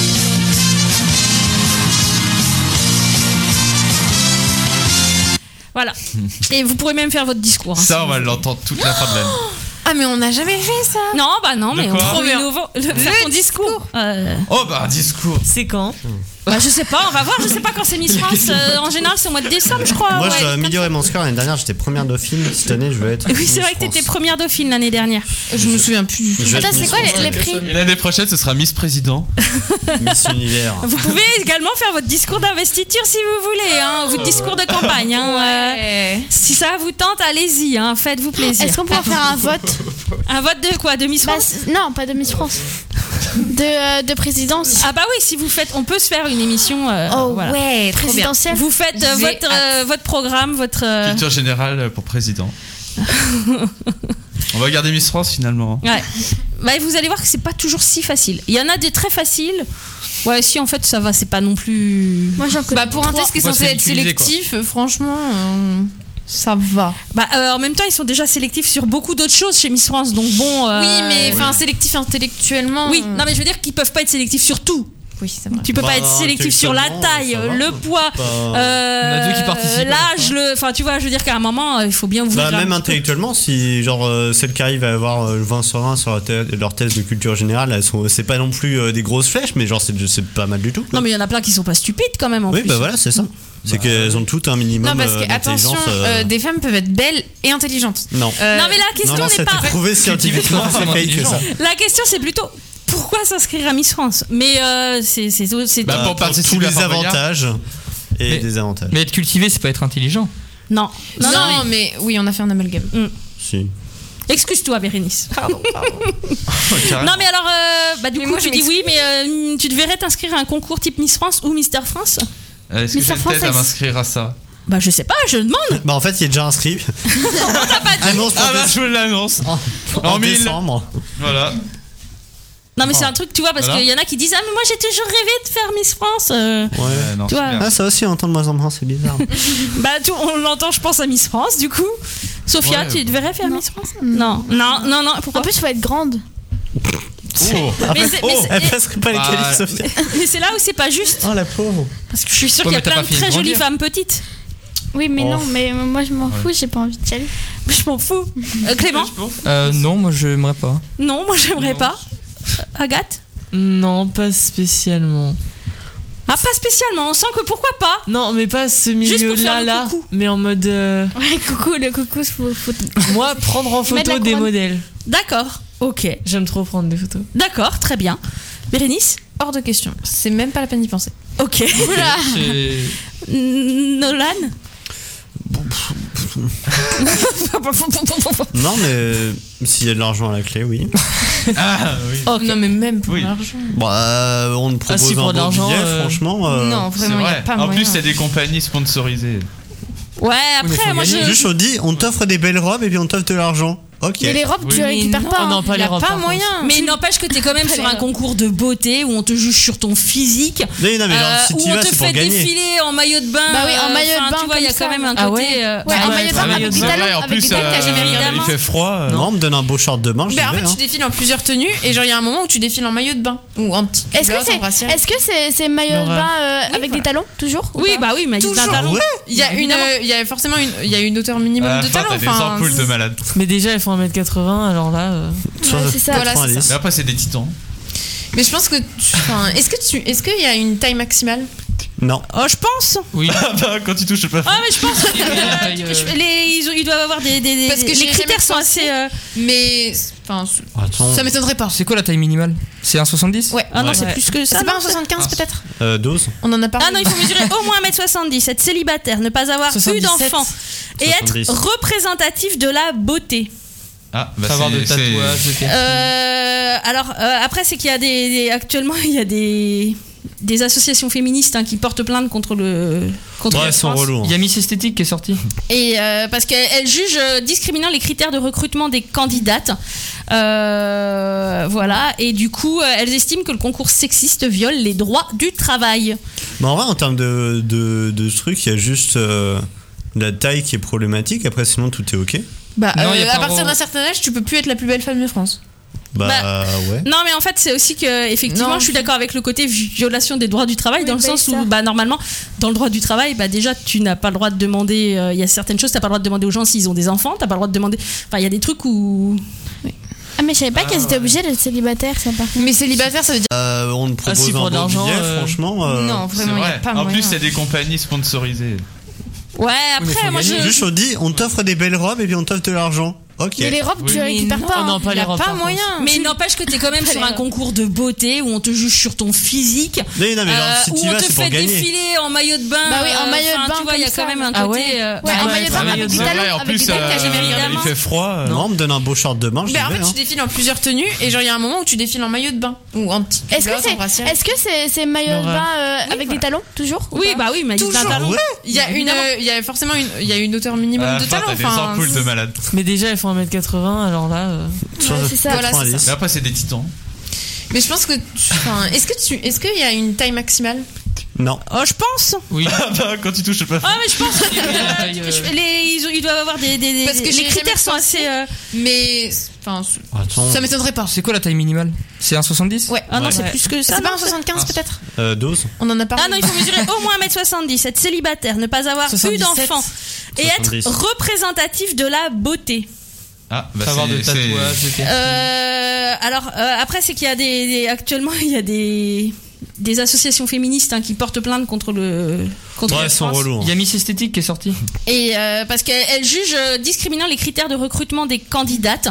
Voilà. Et vous pourrez même faire votre discours. hein, si Ça, on vous va voulez. l'entendre toute la fin de l'année. Ah, mais on n'a jamais fait ça. Non, bah non, De mais on quoi trouve Trop nouveau. Faire ton discours. Oh, bah, un discours. C'est quand? Bah, je sais pas, on va voir. Je sais pas quand c'est Miss France. En général, c'est au mois de décembre, je crois. Moi, ouais. je dois améliorer mon score. L'année dernière, j'étais première dauphine. Cette année, je veux être. Oui, c'est vrai que Miss t'étais France. première dauphine l'année dernière. Je me souviens plus. Je veux être Attends, c'est Miss quoi France. les prix? Et l'année prochaine, ce sera Miss Président. Miss Univers. Vous pouvez également faire votre discours d'investiture si vous voulez, hein, votre discours de campagne. Hein, si ça vous tente, allez-y, hein, faites-vous plaisir. Est-ce qu'on pourrait faire un vote? Un vote de quoi? De Miss Bah, France? non, pas de Miss France. De présidence. Ah bah oui, si vous faites, on peut se faire une émission. Oh voilà. Ouais, trop bien. Présidentielle. Vous faites J'ai votre programme, votre. Culture générale pour président. On va garder Miss France finalement. Ouais. Bah, vous allez voir que c'est pas toujours si facile. Il y en a des très faciles. Ouais, si en fait ça va, c'est pas non plus. Moi j'en connais. Bah, pour un test qui est Faut censé se être ridiculiser, quoi. sélectif, franchement, ça va. Bah en même temps, ils sont déjà sélectifs sur beaucoup d'autres choses chez Miss France, donc bon. Oui, mais enfin, sélectif intellectuellement. Oui, non mais je veux dire qu'ils peuvent pas être sélectifs sur tout. Oui, c'est vrai. Tu peux Bah, pas être sélectif sur la taille, ça va. le poids, Pas- On a deux qui participent à la l'âge, enfin tu vois, je veux dire qu'à un moment, il faut bien ouvrir. Bah, un même petit peu. intellectuellement, si genre celles qui arrivent à avoir 20 sur 20 sur leur test de culture générale, c'est pas non plus des grosses flèches, mais genre c'est pas mal du tout. quoi. Non mais il y en a plein qui sont pas stupides quand même en Oui, plus. bah voilà, c'est ça. C'est qu'elles ont toutes un minimum Non, parce que, attention, d'intelligence. des femmes peuvent être belles et intelligentes. Non. Non mais la question Non, n'est ça pas. t'est prouvé scientifiquement, c'est forcément fake que ça. intelligent. La question c'est plutôt pourquoi s'inscrire à Miss France. Mais c'est Bah, pour participer tous les à Fort Boyard. avantages et Mais- désavantages. Mais être cultivé, c'est pas être intelligent. non. Non, mais oui, on a fait un amalgame. Si. Excuse-toi Bérénice. Oh, carrément. Non mais alors Bah du Mais coup moi, tu je dis oui, m'excuse. mais tu devrais t'inscrire à un concours type Miss France ou Mister France. Est-ce que Mais j'ai ça une tête à française. m'inscrire à ça? Bah je sais pas, je demande. Bah en fait, il est déjà inscrit. Annonce Ah bah je l'annonce. En 1000. décembre. Voilà. Non mais c'est un truc, tu vois, parce Voilà. qu'il y en a qui disent ah mais moi j'ai toujours rêvé de faire Miss France. Ouais. Non, Tu vois. c'est bien. Ah, ça aussi, on entend de moins en moins, c'est bizarre. Bah on l'entend, je pense à Miss France du coup. Sophia, Ouais. tu devrais faire Non. Miss France? Non. Pourquoi? En plus, il faut être grande. Oh. Elle passerait pas les Bah, qualifs, Sophia. mais c'est là où c'est pas juste. Oh, la pauvre. Parce que je suis sûre Ouais, qu'il y a mais t'as plein pas de fini de très jolies grandir. femmes petites. Oui, mais Oh. non, mais moi je m'en fous, j'ai pas envie d'y aller. Je m'en fous. Clément? Non, moi j'aimerais pas. Non, moi j'aimerais Non. pas. Agathe? Non, pas spécialement. Ah pas spécialement, on sent que pourquoi pas. Non, mais pas ce Juste pour faire milieu-là, le là, coucou. mais en mode. Ouais, le coucou, faut. Moi, prendre en Mettre la photo des couronne. modèles. D'accord, ok. J'aime trop prendre des photos. D'accord, très bien. Bérénice? Hors de question. C'est même pas la peine d'y penser. Ok. C'est- Nolan? Non, mais s'il y a de l'argent à la clé, oui. Ah oui. Ok. Non, mais même pour Oui. l'argent. Bah, on te propose si, pour un de beau l'argent, billet, franchement. Non, C'est vraiment, il n'y a vrai. pas En moyen. plus, il y a des compagnies sponsorisées. Ouais, mais après, faut moi gagner. je. Juste, on dit, on t'offre des belles robes et puis on t'offre de l'argent. Ok. Mais les robes, Oui. tu les récupères Mais pas. Ah non, hein. pas Il les n'y a robes. pas par contre. moyen. Mais n'empêche que t'es quand même Pas sur les un robes. concours de beauté où on te juge sur ton physique. Non, mais genre, si où tu on vas, te c'est pour fait gagner. défiler en maillot de bain. Bah oui, en maillot de enfin, bain Tu vois, il y a comme quand ça, même un Ah côté. ouais Ouais, en maillot de bain maillot avec de des bain. talons. Ouais, en Avec plus, des talons, t'as jamais il évidemment. fait froid. Non, on me donne un beau short de bain, je Mais en vais. fait, tu défiles en plusieurs tenues et genre il y a un moment où tu défiles en maillot de bain ou en petit. Est-ce culotte, en que brassière. c'est maillot de L'horreur. bain avec des talons toujours ou Oui, pas bah oui, mais Toujours. d'un talon. Ouais. Il y a il y a forcément il y a une hauteur À minimum la de fin, talons. t'as des Enfin, ampoules de malade. Mais déjà, il faut 1m80, alors là. Ouais, c'est ça. Voilà, c'est 90. Mais après, c'est des titans. mais je pense que est-ce qu'il y a une taille maximale? Non. Oh, je pense. Oui. Ah bah, quand tu touches le plafond. Ah, mais je pense. taille, Ils doivent avoir des. Parce que les j'ai critères jamais sont pensé. assez. Mais enfin Attends. ça m'étonnerait pas. C'est quoi la taille minimale? C'est un 70? Ouais. Ah non, Ouais. c'est plus que ça. C'est pas non, un 75 peut-être? 12. On en a parlé. Ah non, il faut mesurer au moins 1m70, être célibataire, ne pas avoir eu 77. d'enfant et 70. être représentatif de la beauté. Ah, bah Savoir de c'est. tatouage, de piercing. Alors après, c'est qu'il y a actuellement il y a des associations féministes qui portent plainte contre Ouais, la ils sont France. relous. Il y a Miss Esthétique qui est sorti. Et parce qu'elles jugent discriminant les critères de recrutement des candidates. Voilà. Et du coup, elles estiment que le concours sexiste viole les droits du travail. Mais en vrai, en termes de trucs, il y a juste la taille qui est problématique. Après, sinon, tout est ok. Bah, Non, y a à pas partir vraiment- d'un certain âge, tu peux plus être la plus belle femme de France. Bah, ouais. Non, mais en fait, c'est aussi que, effectivement, Non. je suis d'accord avec le côté violation des droits du travail, Oui, dans le bah, sens ça. où, normalement, dans le droit du travail, déjà, tu n'as pas le droit de demander. Il y a certaines choses, tu n'as pas le droit de demander aux gens s'ils ont des enfants, tu n'as pas le droit de demander. Enfin, il y a des trucs où. Ah, mais je savais pas qu'elles étaient obligées d'être célibataires, ça par contre. Mais célibataire, ça veut dire. On te propose si, pour un de beau l'argent, billet, franchement. Non, C'est vraiment, il n'y a vrai. pas En moyen. plus, il y a des compagnies sponsorisées. Ouais, mais après, faut moi, gagner. je. Juste, on dit, on t'offre des belles robes et puis on t'offre de l'argent. Ok. Mais les robes, tu les Mais récupères non. pas. Ah hein. non, pas Il les n'y a robes. pas par moyen. Mais il n'empêche que tu es quand même sur un concours de beauté où on te juge sur ton physique. Non, mais genre, si Où tu on vas, te c'est pour fait gagner. défiler en maillot de bain. Bah oui, en maillot de enfin, bain Tu vois, il y a comme quand ça. même un Ah côté. ouais Ouais, en maillot de bain maillot avec de des bain. talons. Ouais, en Avec plus, des talons, t'as jamais évidemment. il fait froid. Non, on me donne un beau short de bain, je Mais en vais. fait, tu défiles en plusieurs tenues et genre il y a un moment où tu défiles en maillot de bain ou en petit. Est-ce culotte, en que brassière. c'est maillot de L'horreur. bain avec des talons toujours ou Oui, pas bah oui, mais Toujours. d'un talon. Ouais. Il y a il y a forcément il y a une hauteur minimum À la de fin, talons. t'as des Enfin, ampoules de malade. Mais déjà, il faut 1m80, alors là. Ouais, c'est ça. Voilà, c'est 90. Mais après, c'est des titans. mais je pense que est-ce qu'il y a une taille maximale? Non. Oh, je pense. Oui. Ah bah, quand tu touches le plafond. Ah, mais je pense que. La taille, Ils doivent avoir des. Parce que les j'ai critères jamais sont pensé. assez. Mais enfin Attends. ça m'étonnerait pas. C'est quoi la taille minimale? C'est un 70? Ouais. Ah non, Ouais. c'est plus que ça. C'est pas non, un 75 peut-être? 12. On en a parlé. Ah non, il faut mesurer au moins 1m70, être célibataire, ne pas avoir eu 77. d'enfant et 70. être représentatif de la beauté. Ah, bah, Savoir de c'est. tatouage, de piercing. Alors après, c'est qu'il y a actuellement il y a des associations féministes qui portent plainte contre Ouais, la ils sont France. relous. Il y a Miss Esthétique qui est sorti. Et parce qu'elles jugent discriminant les critères de recrutement des candidates.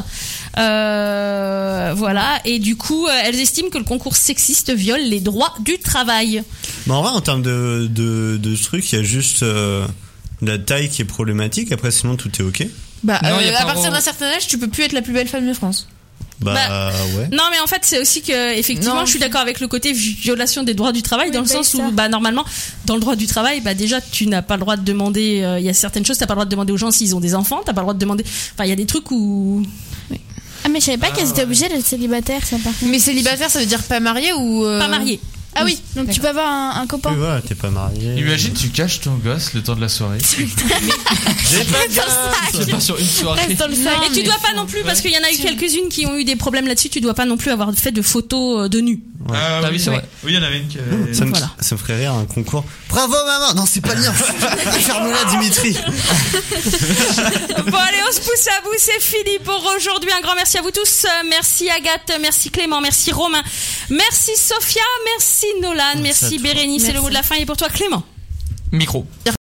Voilà. Et du coup, elles estiment que le concours sexiste viole les droits du travail. Mais en vrai, en termes de trucs, il y a juste la taille qui est problématique. Après, sinon, tout est ok. Bah Non, y a à pas partir vraiment- d'un certain âge, tu peux plus être la plus belle femme de France. Ouais. Non, mais en fait, c'est aussi que, effectivement, je suis d'accord avec le côté violation des droits du travail, dans le sens où, normalement, dans le droit du travail, déjà, tu n'as pas le droit de demander, il y a certaines choses, t'as pas le droit de demander aux gens s'ils ont des enfants, t'as pas le droit de demander, enfin, il y a des trucs où... Ah, mais je savais pas qu'elles étaient obligées d'être célibataires, ça, par contre. Mais célibataire, ça veut dire pas marié ou. Pas marié. Ah oui, donc tu peux avoir un copain. Oui, voilà, t'es pas marié. Imagine, tu caches ton gosse le temps de la soirée. J'ai pas de gosse. C'est pas sur une soirée. Reste dans le sac. Et tu dois pas non plus, parce qu'il y en a eu quelques-unes qui ont eu des problèmes là-dessus, tu dois pas non plus avoir fait de photos de nu. Ouais. Ah oui, c'est vrai. Oui, il y en avait une qui avait... Ça me ferait rire un concours. Bravo maman. Non, c'est pas le mien. Ferme-la, Dimitri. Bon, allez, on se pousse à bout, c'est fini pour aujourd'hui. Un grand merci à vous tous. Merci Agathe, merci Clément, merci Romain, merci Sophia, merci Nolan, merci Bérénice. C'est le mot de la fin. Et pour toi, Clément? Micro.